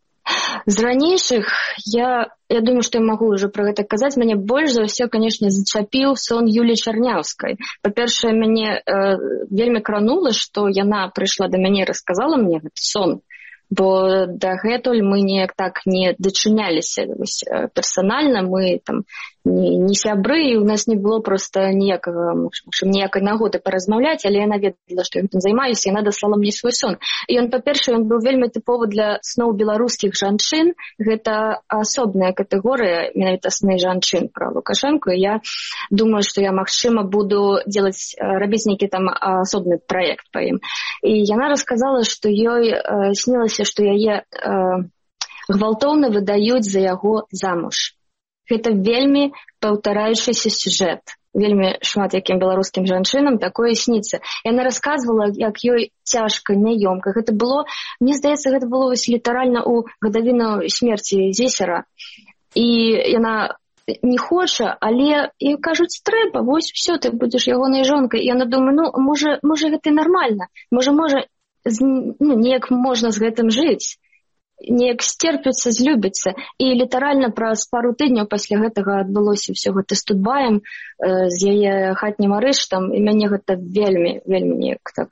З ранейшых я, я думаю, што я магу ўжо пра гэта казаць. Мяне больш за ўсё, канешне, зачапіў сон Юлі Чарняўскай. Па-першае, мяне э, вельмі кранула, што яна прыйшла да мяне і расказала мне гэты сон. Бо дагэтуль мы неяк так не дачыняліся персанальна, мы там не, не сябры, і у нас не было проста ніякага, ніякай нагоды паразмаўляць, але яна ведала, што я гэтым займаюся, і яна даслала мне свой сон. І ён, па-першае, ён быў вельмі тыповы для сноў беларускіх жанчын. Гэта асобная катэгорыя, менавіта сны жанчын пра Лукашэнку. І я думаю, што я, магчыма, буду делать, рабіць нейкі там асобны праект па ім. І яна расказала, што ёй э, снілася, што яе э, гвалтоўна выдаюць за яго замуж. Гэта вельмі паўтараючыся сюжэт. Вельмі шмат якім беларускім жанчынам такое сніцца. Яна расказвала, як ёй цяжка, няёмка. Гэта было, мне здаецца, гэта было вось літаральна ў гадавіну смерці Зесера. І яна не хоча, але і кажуць, трэба, вось все, ты будзеш ягонай жонкай. І яна думае, ну, можа, можа гэта і нармальна. Можа, можа, ну, неяк можна з гэтым жыць. Неяк сцерпіцца, злюбіцца. І літаральна праз пару тыдняў пасля гэтага адбылося ўсё гэта з Тутбаем, э, з яе хатнім арыштам, і мяне гэта вельмі, вельмі неяк так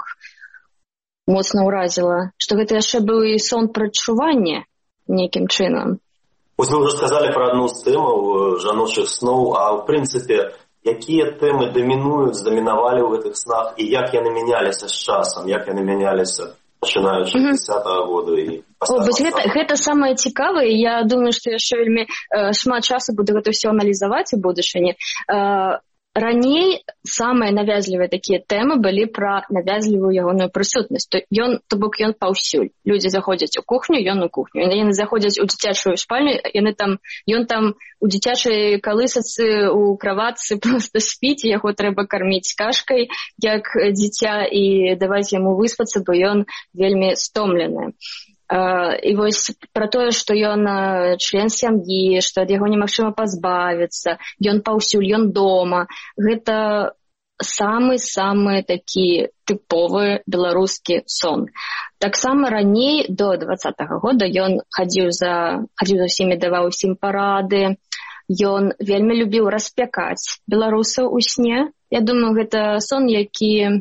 моцна ўразіла, што гэта яшчэ быў і сон прадчування нейкім чынам. Вось вы ўжо сказалі пра адну з тэмаў жаночых сноў, а ў прынцыпе, якія тэмы дамінуюць, дамінавалі ў гэтых снах, і як яны мяняліся з часам, як яны мяняліся пачынаючы з дзесятага года і О, гэта, гэта самае цікавае. Я думаю, што яшчэ вельмі э, шмат часу буду гэта ўсё аналізаваць у будучыні. Э, раней самыя навязлівыя такія тэмы былі пра навязлівую ягоную прысутнасць. То, ён, то бок ён паўсюль. Людзі заходзяць у кухню, ён у кухню. Яны заходзяць у дзіцячую спальню, яны там, ён там у дзіцячай калысацы, у краватцы проста спіць, яго трэба карміць кашкай, як дзіця, і даваць яму выспацца, бо ён вельмі стомлены. Uh, і вось пра тое, што ён uh, член сям'і, што ад яго немагчыма пазбавіцца, ён паўсюль, ён дома. Гэта самы-самы такі тыповы беларускі сон. Таксама раней, до двадцатага года, ён хадзіў за, хадзіў за ўсімі, даваў усім парады. Ён вельмі любіў распякаць беларусаў у сне. Я думаю, гэта сон, які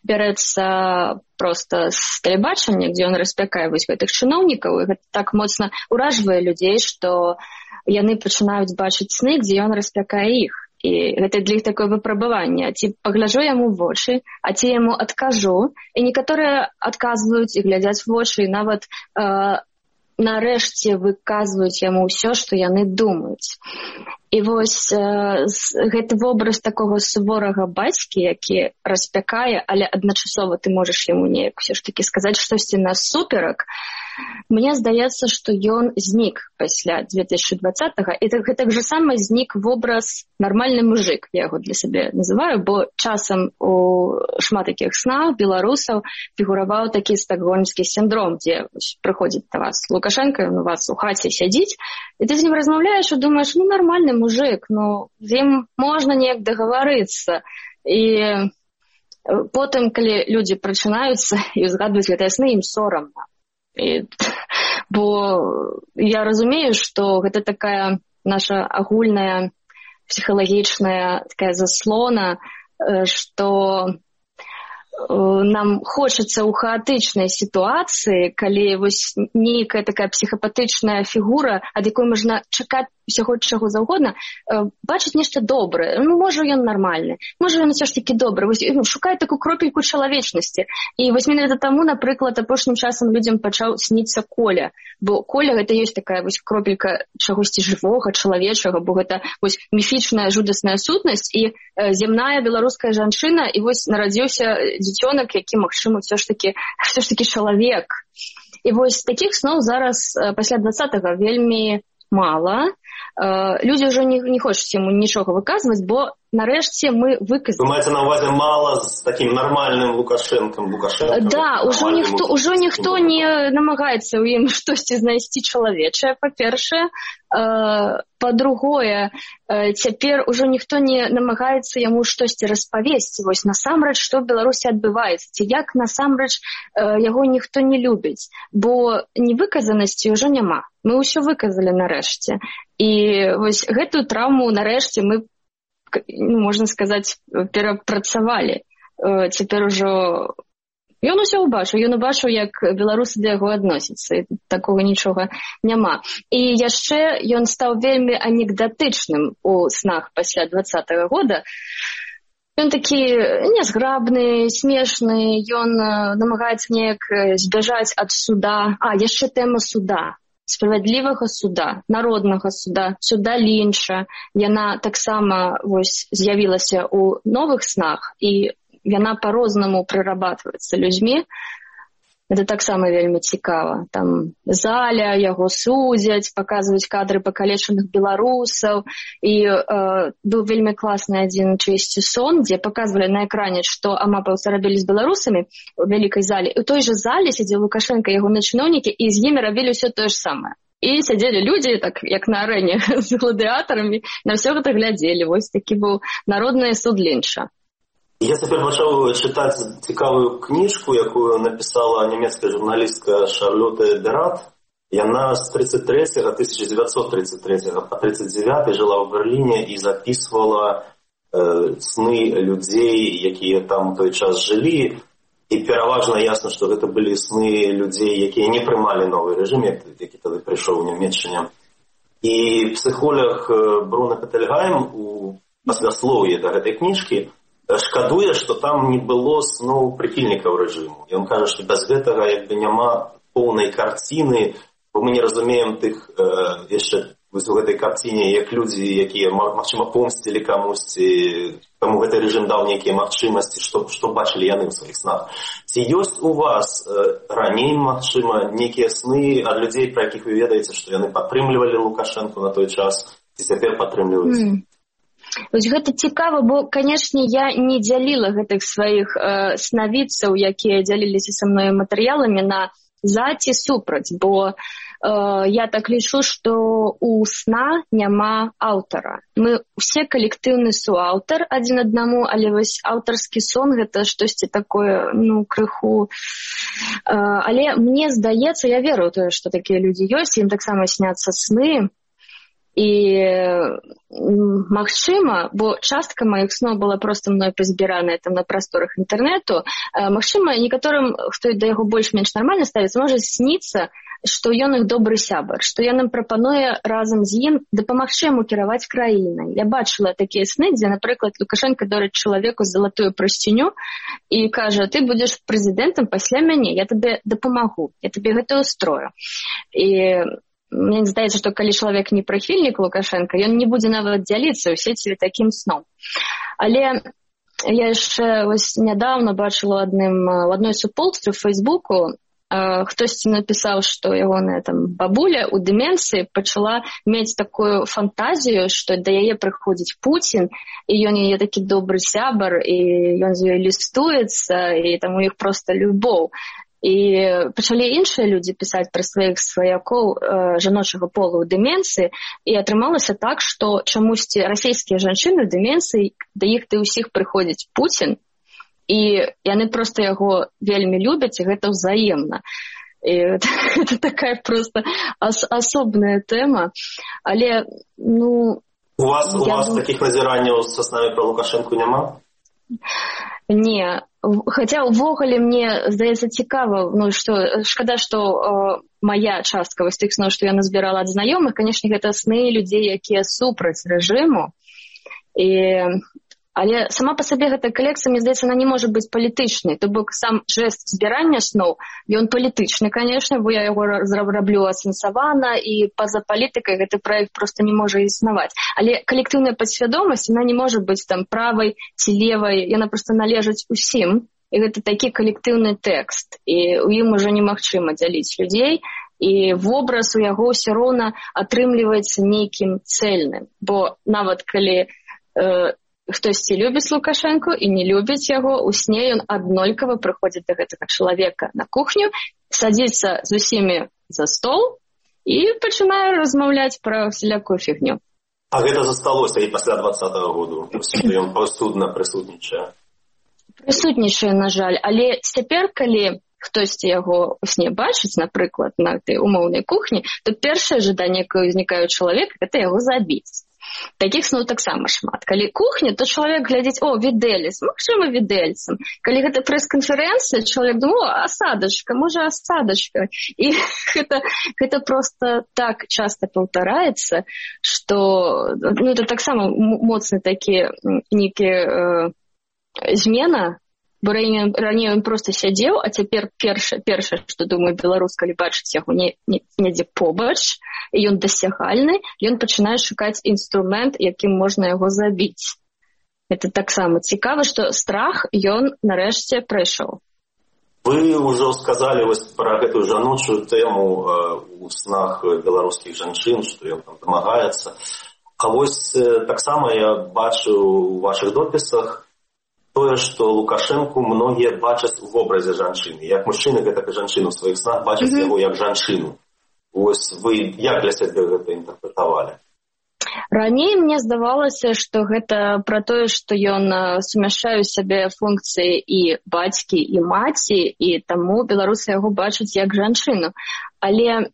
бярэцца проста з тэлебачання, дзе ён распякае вось гэтых чыноўнікаў, і гэта так моцна ўражвае людзей, што яны пачынаюць бачыць сны, дзе ён распякае іх. І гэта для іх такое выпрабаванне. Ці пагляджу яму ў вочы, а ці яму адкажу. І некаторыя адказваюць і глядзяць в вочы, і нават э, нарэшце выказваюць яму ўсё, што яны думаюць. І вось э, гэты вобраз такога суворага бацькі, які распякае, але адначасова ты можаш яму неяк все ж таки сказаць штосьці насуперак, мне здаецца, што ён знік пасля две тысячы двадцатага, і так, гэтак жа сама знік вобраз нармальны мужик, я яго для сябе называю, бо часам у шмат такіх снах беларусаў фігураваў такі стакгольмскі сіндром, дзе прыходзіць да вас Лукашенко, ён у вас у хаце сядзіць, і ты з ним размаўляеш і думаеш, ну нармальны мужик, ну з ім можна неяк дагаварыцца. І потым, калі людзі прачынаюцца і згадваюць гэтыя сны, ім сорамна. І, бо я разумею, што гэта такая наша агульная псіхалагічная такая заслона, што нам хочацца ў хаатычнай сітуацыі, калі вось нейкая такая псіхапатычная фігура, ад якой можна чакаць усяго чаго заўгодна, бачыць нешта добрае. Ну, можа, ён нармальны, можа, ён усё ж такі добры. Вось, шукае такую кропельку чалавечнасці. І вось менавіта таму, напрыклад, апошнім часам людзям пачаў сніцца Коля. Бо Коля гэта ёсць такая вось кропелька чагосьці жывога, чалавечага, бо гэта вось міфічная жудасная сутнасць і э, зямная беларуская жанчына, і вось нарадзіўся дзіцёнак, які, магчыма, ўсё ж такі, ўсё ж такі чалавек. І вось такіх сноў зараз э, пасля двадцатага вельмі мала. Э, людзі ўжо не, не хочуць яму нічога выказваць, бо нарэшце мы выказалі. Вы маеце на увазе мала з такім нармальным Лукашэнкам? Лукашэнкам да, ўжо ніхто, ўжо ніхто не намагаецца ў ім штосьці знайсці чалавечае, па-першае. Э, па-другое, э, цяпер ужо ніхто не намагаецца яму штосьці распавесці. Вось насамрэч, што ў Беларусі адбываецца, ці як насамрэч э, яго ніхто не любіць. Бо невыказанасці ўжо няма. Мы ўсё выказалі нарэшце. І вось гэтую траўму нарэшце мы, ну, можна сказаць, перапрацавалі. Э, цяпер ужо ён усё ўбачыў, ён убачыў, як беларусы да яго адносяцца, і такога нічога няма. І яшчэ ён стаў вельмі анекдатычным у снах пасля двадцатага года. Ён такі нязграбны, смешны, ён намагаецца неяк збяжаць ад суда. А, яшчэ тэма суда. Справядлівага суда, народнага суда, суда Лінча. Яна таксама вось з'явілася ў новых снах, і яна па-рознаму прырабатваецца людзьмі. Гэта таксама вельмі цікава. Там Заля, яго судзяць, паказваюць кадры пакалечаных беларусаў. І э, быў вельмі класны адзін чыйсьці сон, дзе паказвалі на экране, што амапаўцы рабілі з беларусамі у вялікай зале. І ў той жа зале сядзеў Лукашенко, ягоныя чыноўнікі, і з імі рабілі ўсё тое ж самае. І сядзелі людзі, так як на арэне, з гладыатарамі, на ўсё гэта глядзелі. Вось такі быў народны суд Лінча. Я цяпер пачаў чытаць цікавую кніжку, якую напісала нямецкая журналістка Шарлёта Берат. Яна з тридцать третьего, тысяча девятьсот тридцать третьего по тридцать девятый жыла ў Берліне і записывала э, сны людзей, якія там у той час жылі. І пераважна ясна, што гэта былі сны людзей, якія не прымалі новы рэжым, які тады прыйшоў у Нямецчыне. І псіхолог Бруно Петельгайм у пасляслоўі да гэтай кніжкі шкадуе, што там не было сноў прыхільнікаў рэжыму. І ён кажа, што без гэтага як бы няма поўнай карціны, бо мы не разумеем тых э, яшчэ у гэтай карціне, як людзі, якія, магчыма, помсцілі камусьці, каму гэты рэжым даў нейкія магчымасці, што, што бачылі яны ў сваіх снах. Ці ёсць у вас э, раней, магчыма, нейкія сны ад людзей, пра якіх вы ведаеце, што яны падтрымлівалі Лукашэнку на той час, ці цяпер падтрымліваюць? Mm. Вось гэта цікава, бо, канешне, я не дзяліла гэтых сваіх э, снавіцаў, якія дзяліліся са мной матэрыяламі на за ці супраць, бо э, я так лічу, што у сна няма аўтара. Мы ўсе калектыўны суаўтар адзін аднаму, але вось аўтарскі сон гэта штосьці такое, ну, крыху. Э, але мне здаецца, я веру ў тое, што такія людзі ёсць, ім таксама сняцца сны. І магчыма, бо частка маіх сноў была проста мной пазбіраная там на прасторах інтэрнэту, магчыма, некаторым, хто да яго больш-менш нармальна ставіцца, можа сніцца, што ён іх добры сябар, што ён ім прапануе разам з ім дапамагчы яму кіраваць краінай. Я бачыла такія сны, дзе, напрыклад, Лукашенка дарыць чалавеку залатую прасціню і кажа, ты будзеш прэзідэнтам пасля мяне, я табе дапамагу, я табе гэта ўстрою. І мне здаецца, што калі чалавек не прыхільнік Лукашенка, ён не будзе нават дзяліцца ў сеціве такім сном. Але я яшчэ вось нядаўна бачыла адным, у адной суполцы ў Фейсбуку, хтосьці напісаў, што ягоная там бабуля ў дэмэнцыі пачала мець такую фантазію, што да яе прыходзіць Пуцін, і ён яе такі добры сябар, і ён з ёй лістуецца, і там у іх проста любоў. І пачалі іншыя людзі пісаць пра сваіх сваякоў э, жаночага полу ў дэмэнцыі, і атрымалася так, што чамусьці расійскія жанчыны ў дэмэнцыі, да іх да ўсіх прыходзіць Пуцін, і яны проста яго вельмі любяць, і гэта ўзаемна. І гэта такая проста ас- асобная тэма, але, ну... У вас, у вас дум... такіх назіранняў са снамі пра Лукашэнку няма? Не, хаця ўвогуле мне здаецца цікава, ну што шкада, што э, мая частка вось тых сноў, што я назбірала ад знаёмых, канешне, гэта сны людзей, якія супраць рэжыму. І але сама па сабе гэта калекцыя, мне здаецца, она не можа быць палітычнай. То бок сам жэст збірання сноў, ён палітычны, канешне, бо я яго раблю асэнсавана, і па-за палітыкай гэты праект проста не можа існаваць. Але калектыўная падсвядомасць, она не можа быць там правай ці левай, яна проста належыць усім, і гэта такі калектыўны тэкст, і ў ім ужо немагчыма дзяліць людзей, і вобраз у яго ўсё роўна атрымліваецца нейкім цэльным, бо нават калі э, хтосьці любіць Лукашэнку і не любіць яго, у сне ён аднолькава прыходзіць да гэтага чалавека на кухню, садзіцца з усімі за стол і пачынае размаўляць пра всялякую фігню. А гэта засталося і пасля двадцатага году, што ён паўсюдна прысутнічае? Прысутнічае, на жаль, але цяпер, калі хтосьці яго ў сне бачыць, напрыклад, на той умоўнай кухні, то першае жаданне, якое ўзнікае ў чалавека, гэта яго забіць. Такіх сноў таксама шмат. Калі кухня, то чалавек глядзіць, о, відэліс, магчыма, відэльцам. Калі гэта прэс-канферэнцыя, чалавек думае, о, асадачка, можа, асадачка. І гэта, гэта проста так часта паўтараецца, што, ну, это таксама моцны такі нейкі э, змена, бо раней, раней ён проста сядзеў, а цяпер першае, першае, што, думаю, беларус, калі бачыць яго не, не, недзе побач, і ён дасягальны, ён пачынае шукаць інструмент, якім можна яго забіць. Гэта таксама цікава, што страх ён нарэшце прайшоў. Вы ўжо сказалі вось пра гэтую жаночую тэму э, у снах беларускіх жанчын, што ён там дамагаецца. А вось э, таксама я бачу у вашых допісах тое, што Лукашэнку многія бачаць у вобразе жанчыны. Як мужчыны, гэтак і жанчыны ў сваіх снах бачаць mm-hmm. яго як жанчыну. Вось вы як для сябе гэта інтэрпрэтавалі? Раней мне здавалася, што гэта пра тое, што ён сумяшчае ў сябе функцыі і бацькі, і маці, і таму беларусы яго бачаць як жанчыну. Але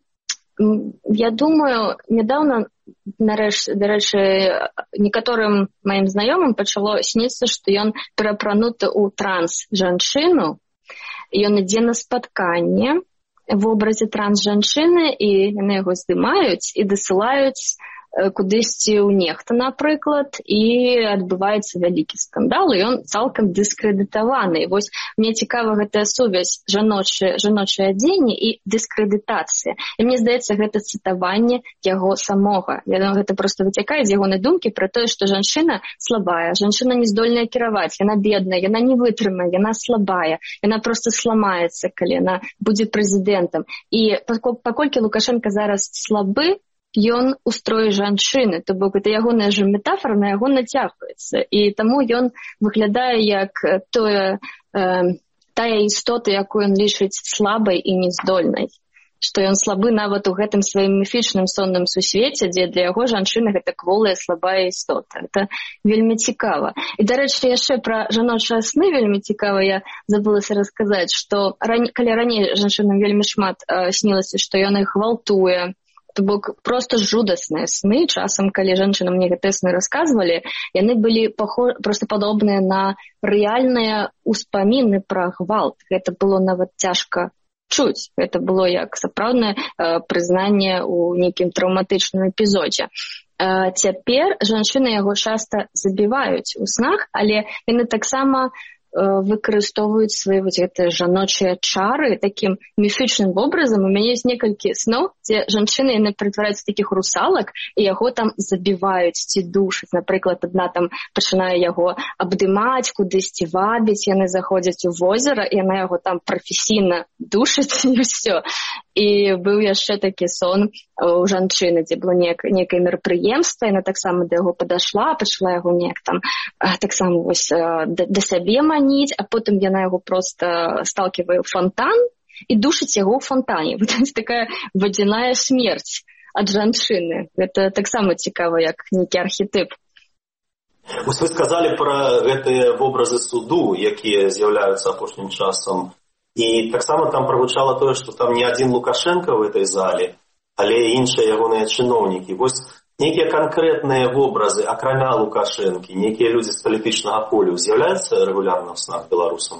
я думаю, нядаўна, нарэшце, дарэчы, некаторым маім знаёмым пачало сніцца, што ён перапрануты ў транс-жанчыну, ён ідзе на спатканне в образе транс-жанчыны, і яны яго здымаюць і дасылаюць кудысьці ў нехта, напрыклад, і адбываецца вялікі скандал, і ён цалкам дыскрэдытаваны. Вось мне цікава гэтая сувязь жаночае, жаночае адзенне і дыскрэдытацыя. І мне здаецца, гэта цытаванне яго самога. Я думаю, гэта проста выцякае з ягонай думкі пра тое, што жанчына слабая, жанчына не здольная кіраваць, яна бедная, яна не вытрымае, яна слабая, яна проста сламаецца, калі яна будзе прэзідэнтам. І паколькі Лукашенко зараз слабы, ён у строі жанчыны, то бок гэта ягоная ж метафора на яго нацягваецца, і таму ён выглядае як тое, э, тая істота, якую ён лічыць слабай і нездольнай, што ён слабы нават у гэтым сваім міфічным сонным сусвеце, дзе для яго жанчына гэта кволая, слабая істота. Это вельмі цікава. І, дарэчы, яшчэ пра жаночыя сны вельмі цікава, я забылася расказаць, што ран... калі раней жанчынам вельмі шмат э, снілася, што ён іх гвалтуе, то бок просто жудасныя сны. Часам, калі жанчыны мне гэтыя сны расказвалі, яны былі пахож... просто падобныя на рэальныя ўспаміны пра гвалт. Гэта было нават цяжка чуць. Гэта было як сапраўднае э, прызнанне ў нейкім траўматычным эпізодзе. Э, цяпер жанчыны яго часта забіваюць у снах, але яны таксама выкарыстоўваюць свае вось гэтыя жаночыя чары такім міфічным вобразам. У мяне ёсць некалькі сноў, дзе жанчыны яны ператвараюцца такіх русалак, і яго там забіваюць ці душаць. Напрыклад, адна там пачынае яго абдымаць, кудысьці вабіць, яны заходзяць у возера, і яна яго там прафесійна душыць, і ўсё. І быў яшчэ такі сон у жанчыны, дзе было некае мерапрыемства, яна таксама да яго падашла, пачала яго неяк там таксама вось да, да сябе маніць, а потым яна яго проста сталківае ў фонтан і душыць яго ў фонтане. Вот такая вадзяная смерць ад жанчыны. Гэта таксама цікава, як нейкі архетып. Вось вы сказалі пра гэтыя вобразы суду, якія з'яўляюцца апошнім часам. І таксама там прагучала тое, што там не адзін Лукашенко ў этой зале, але і іншыя ягоныя чыноўнікі. Вось нейкія канкрэтныя вобразы, акрамя Лукашэнкі, нейкія людзі з палітычнага поля з'яўляюцца рэгулярна ў снах беларусам?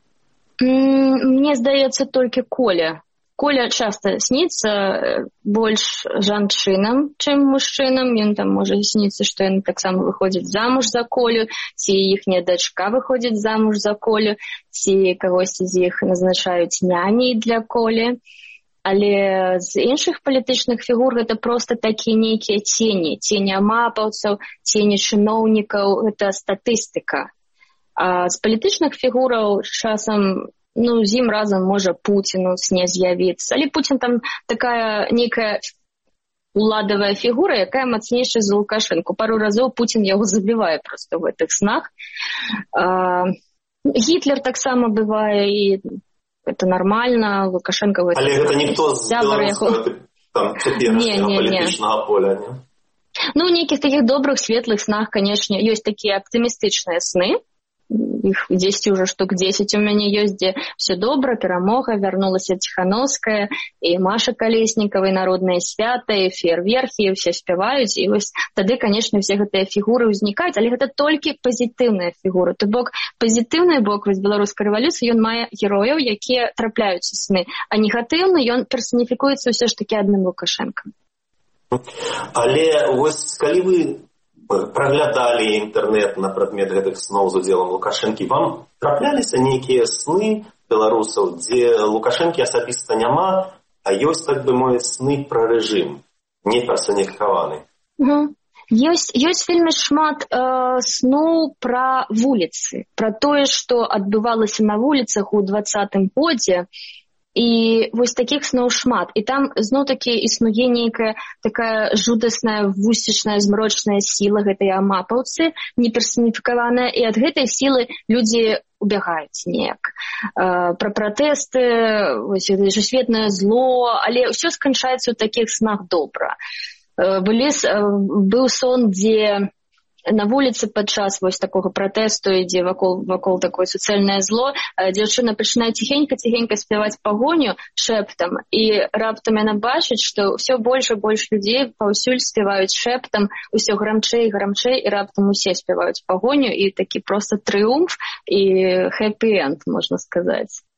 Мне здаецца, толькі Коля. Коля часта сніцца больш жанчынам, чым мужчынам. Ён там можа сніцца, што яны таксама выходзяць замуж за Колю, ці іхняя дачка выходзіць замуж за Колю, ці кагосьці з іх назначаюць няней для Колі. Але з іншых палітычных фігур гэта проста такія нейкія цені, цені амапаўцаў, цені чыноўнікаў, гэта статыстыка. А з палітычных фігураў часам ну, з ім разам можа Пуцін у сне з'явіцца. Але Пуцін там такая нейкая уладавая фігура, якая мацнейшая за Лукашенко. Пару разоў Пуцін яго забівае проста ў гэтых снах. А, Гітлер таксама бывае, і это нормально. Лукашенко... Але гэта ніхто з беларускага цяперашняга палітычнага поля, не? Ну, у нейкіх такіх добрых, светлых снах, канешне, ёсць такія аптымістычныя сны. Іх дзесьці ўжо штук дзесяць у мяне ёсць, дзе все добра, перамога, вярнулася Ціхановская, і Маша Калеснікава, і народныя свята, і феерверхі, і ўсе спяваюць, і вось тады, канешне, все гэтыя фігуры ўзнікаюць, але гэта толькі пазітыўныя фігуры. То бок, пазітыўны бок вось беларускай рэвалюцыі, ён мае герояў, якія трапляюць у сны, а негатыўны ён персаніфікуецца ўсё ж такі адным Лукашэнкам. Але вось калі вы праглядалі інтэрнэт на прадмет гэтых сноў з удзелам Лукашэнкі, вам трапляліся нейкія сны беларусаў, дзе Лукашэнкі асабіста няма, а ёсць, так бы мовіць, сны пра рэжым, не персаніфікаваны? Угу. Ёсць, ёсць вельмі шмат э, сноў пра вуліцы, пра тое, што адбывалася на вуліцах у двадцатым годзе. І вось такіх сноў шмат. І там зноў-такі існуе нейкая такая жудасная, вусечная, змрочная сіла гэтай амапаўцы, не персаніфікаваная, і ад гэтай сілы людзі убягаюць неяк. Э, пра пратэсты, вось сусветнае зло, але ўсё сканчаецца ў такіх снах добра. Э, былі, э, быў сон, дзе на вуліцы падчас вось такога пратэсту, ідзе вакол, вакол такое суцэльнае зло, дзяўчына пачынае ціхенька-ціхенька спяваць пагоню шэптам, і раптам яна бачыць, што ўсё больш і больш людзей паўсюль спяваюць шэптам, усё грамчэй і грамчэй, і раптам усе спяваюць пагоню, і такі проста трыумф і хэппі-энд, можна сказаць.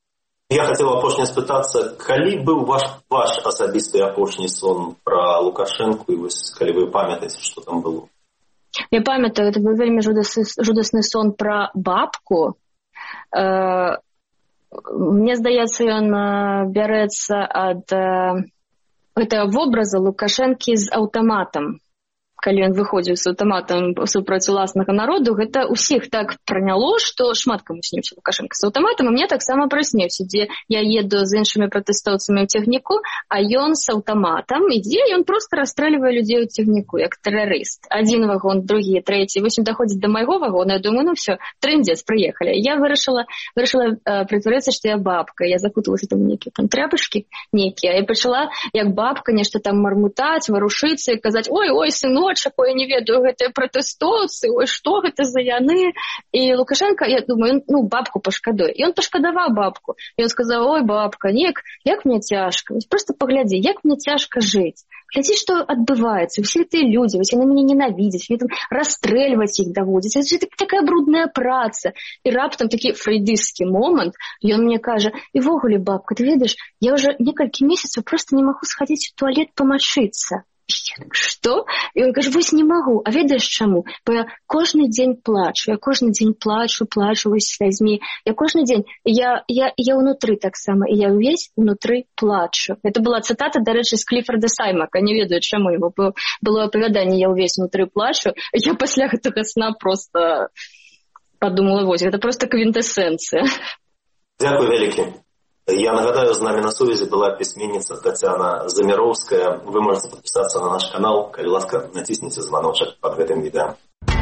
Я хотел апошне спытацца, калі быў ваш, ваш асабісты апошні сон про Лукашенко, і вось, калі вы памятаеце, што там было? Я памятаю, это быў вельмі жудасны, жудасны сон про бабку. Э, мне здаецца, ён бярэцца ад гэтага вобраза Лукашэнкі з аўтаматам. Калі ён выходзіў з аўтаматам супраць уласнага народу, гэта ўсіх так праняло, што шмат каму сніўся Лукашенко з аўтаматам, а мне таксама прысніўся, дзе я еду з іншымі пратэстоўцамі ў цягніку, а ён з аўтаматам, і дзе ён проста расстрэльвае людзей у цягніку, як тэрарыст. Адзін вагон, другі, трэці. Вось ён даходзіць да майго вагона, я думаю, ну все, трындзец, прыехалі. Я вырашыла, вырашыла э, прытварыцца, што я бабка. Я закуталася там нейкія там тряпачкі нейкія, і пачала, як бабка, нешта там мармутаць, варушыцца і казаць: ой, ой, сынок, я не ведаю, гэтыя пратэстоўцы, ой, што гэта за яны. І Лукашенко, я думаю, ну, бабку пашкадуе. І ён пашкадаваў бабку. І ён сказаў: ой, бабка, неяк, як мне цяжка. Просто паглядзі, як мне цяжка жыць. Глядзі, што адбываецца. Усе гэтыя людзі, вось яны мяне ненавідзяць, мне там расстрэльваць іх даводзіць. Это такая брудная праца. І раптам такі фрейдысцкі момант, ён мне кажа: і ввогуле, бабка, ты ведаеш, я ўжо некалькі месяцаў просто не магу схадзіць у туалет памачыцца. Што? І ён кажа: вось не магу. А ведаеш чаму? Бо я кожны дзень плачу, я кожны дзень плачу, плачу вось слязьмі. Я кожны дзень, я, я, я ўнутры таксама, і я ўвесь унутры плачу. Это была цытата, дарэчы, з Кліфарда Саймака. Не ведаю, чаму его было апавяданне «Я ўвесь унутры плачу». Я пасля гэтага сна просто подумала: вось, гэта просто квінтэсэнцыя. Дзякуй вялікі. Я нагадаю, з нами на сувязі была пісьменніца Тацяна Заміроўская. Вы можете подписаться на наш канал. Калі ласка, натисните звоночек под гэтым відэа.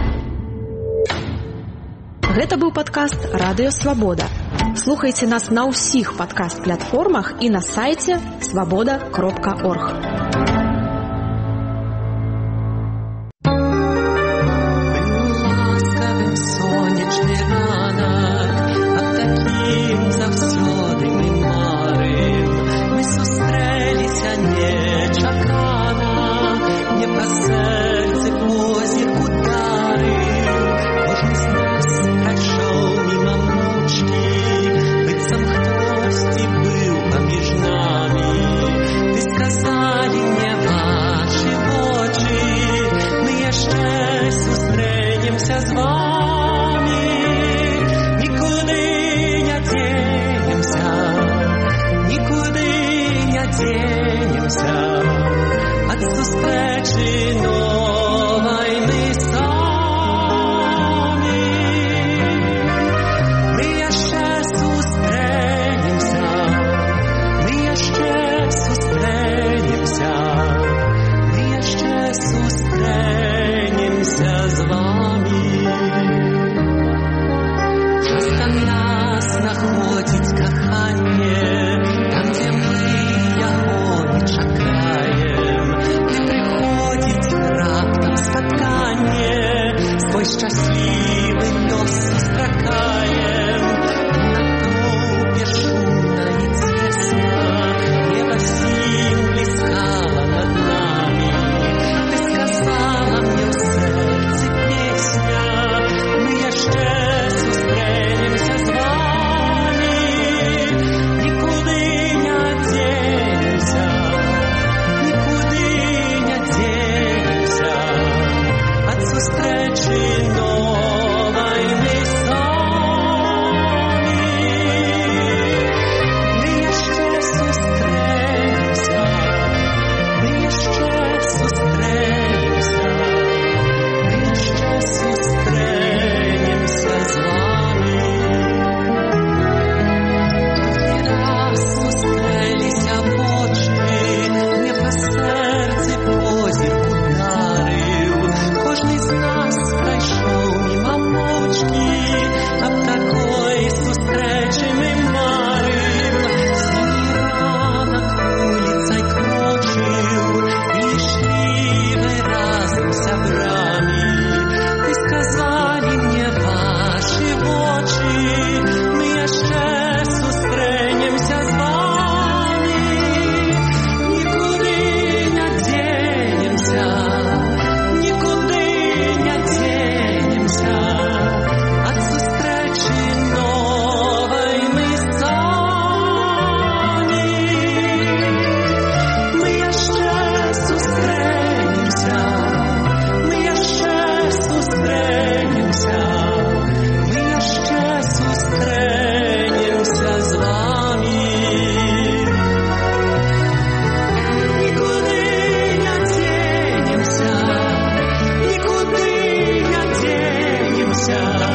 Гэта быў падкаст «Радыё Свабода». Слухайце нас на ўсіх падкаст-платформах і на сайце свабода кропка орг. Stretching on. смейся.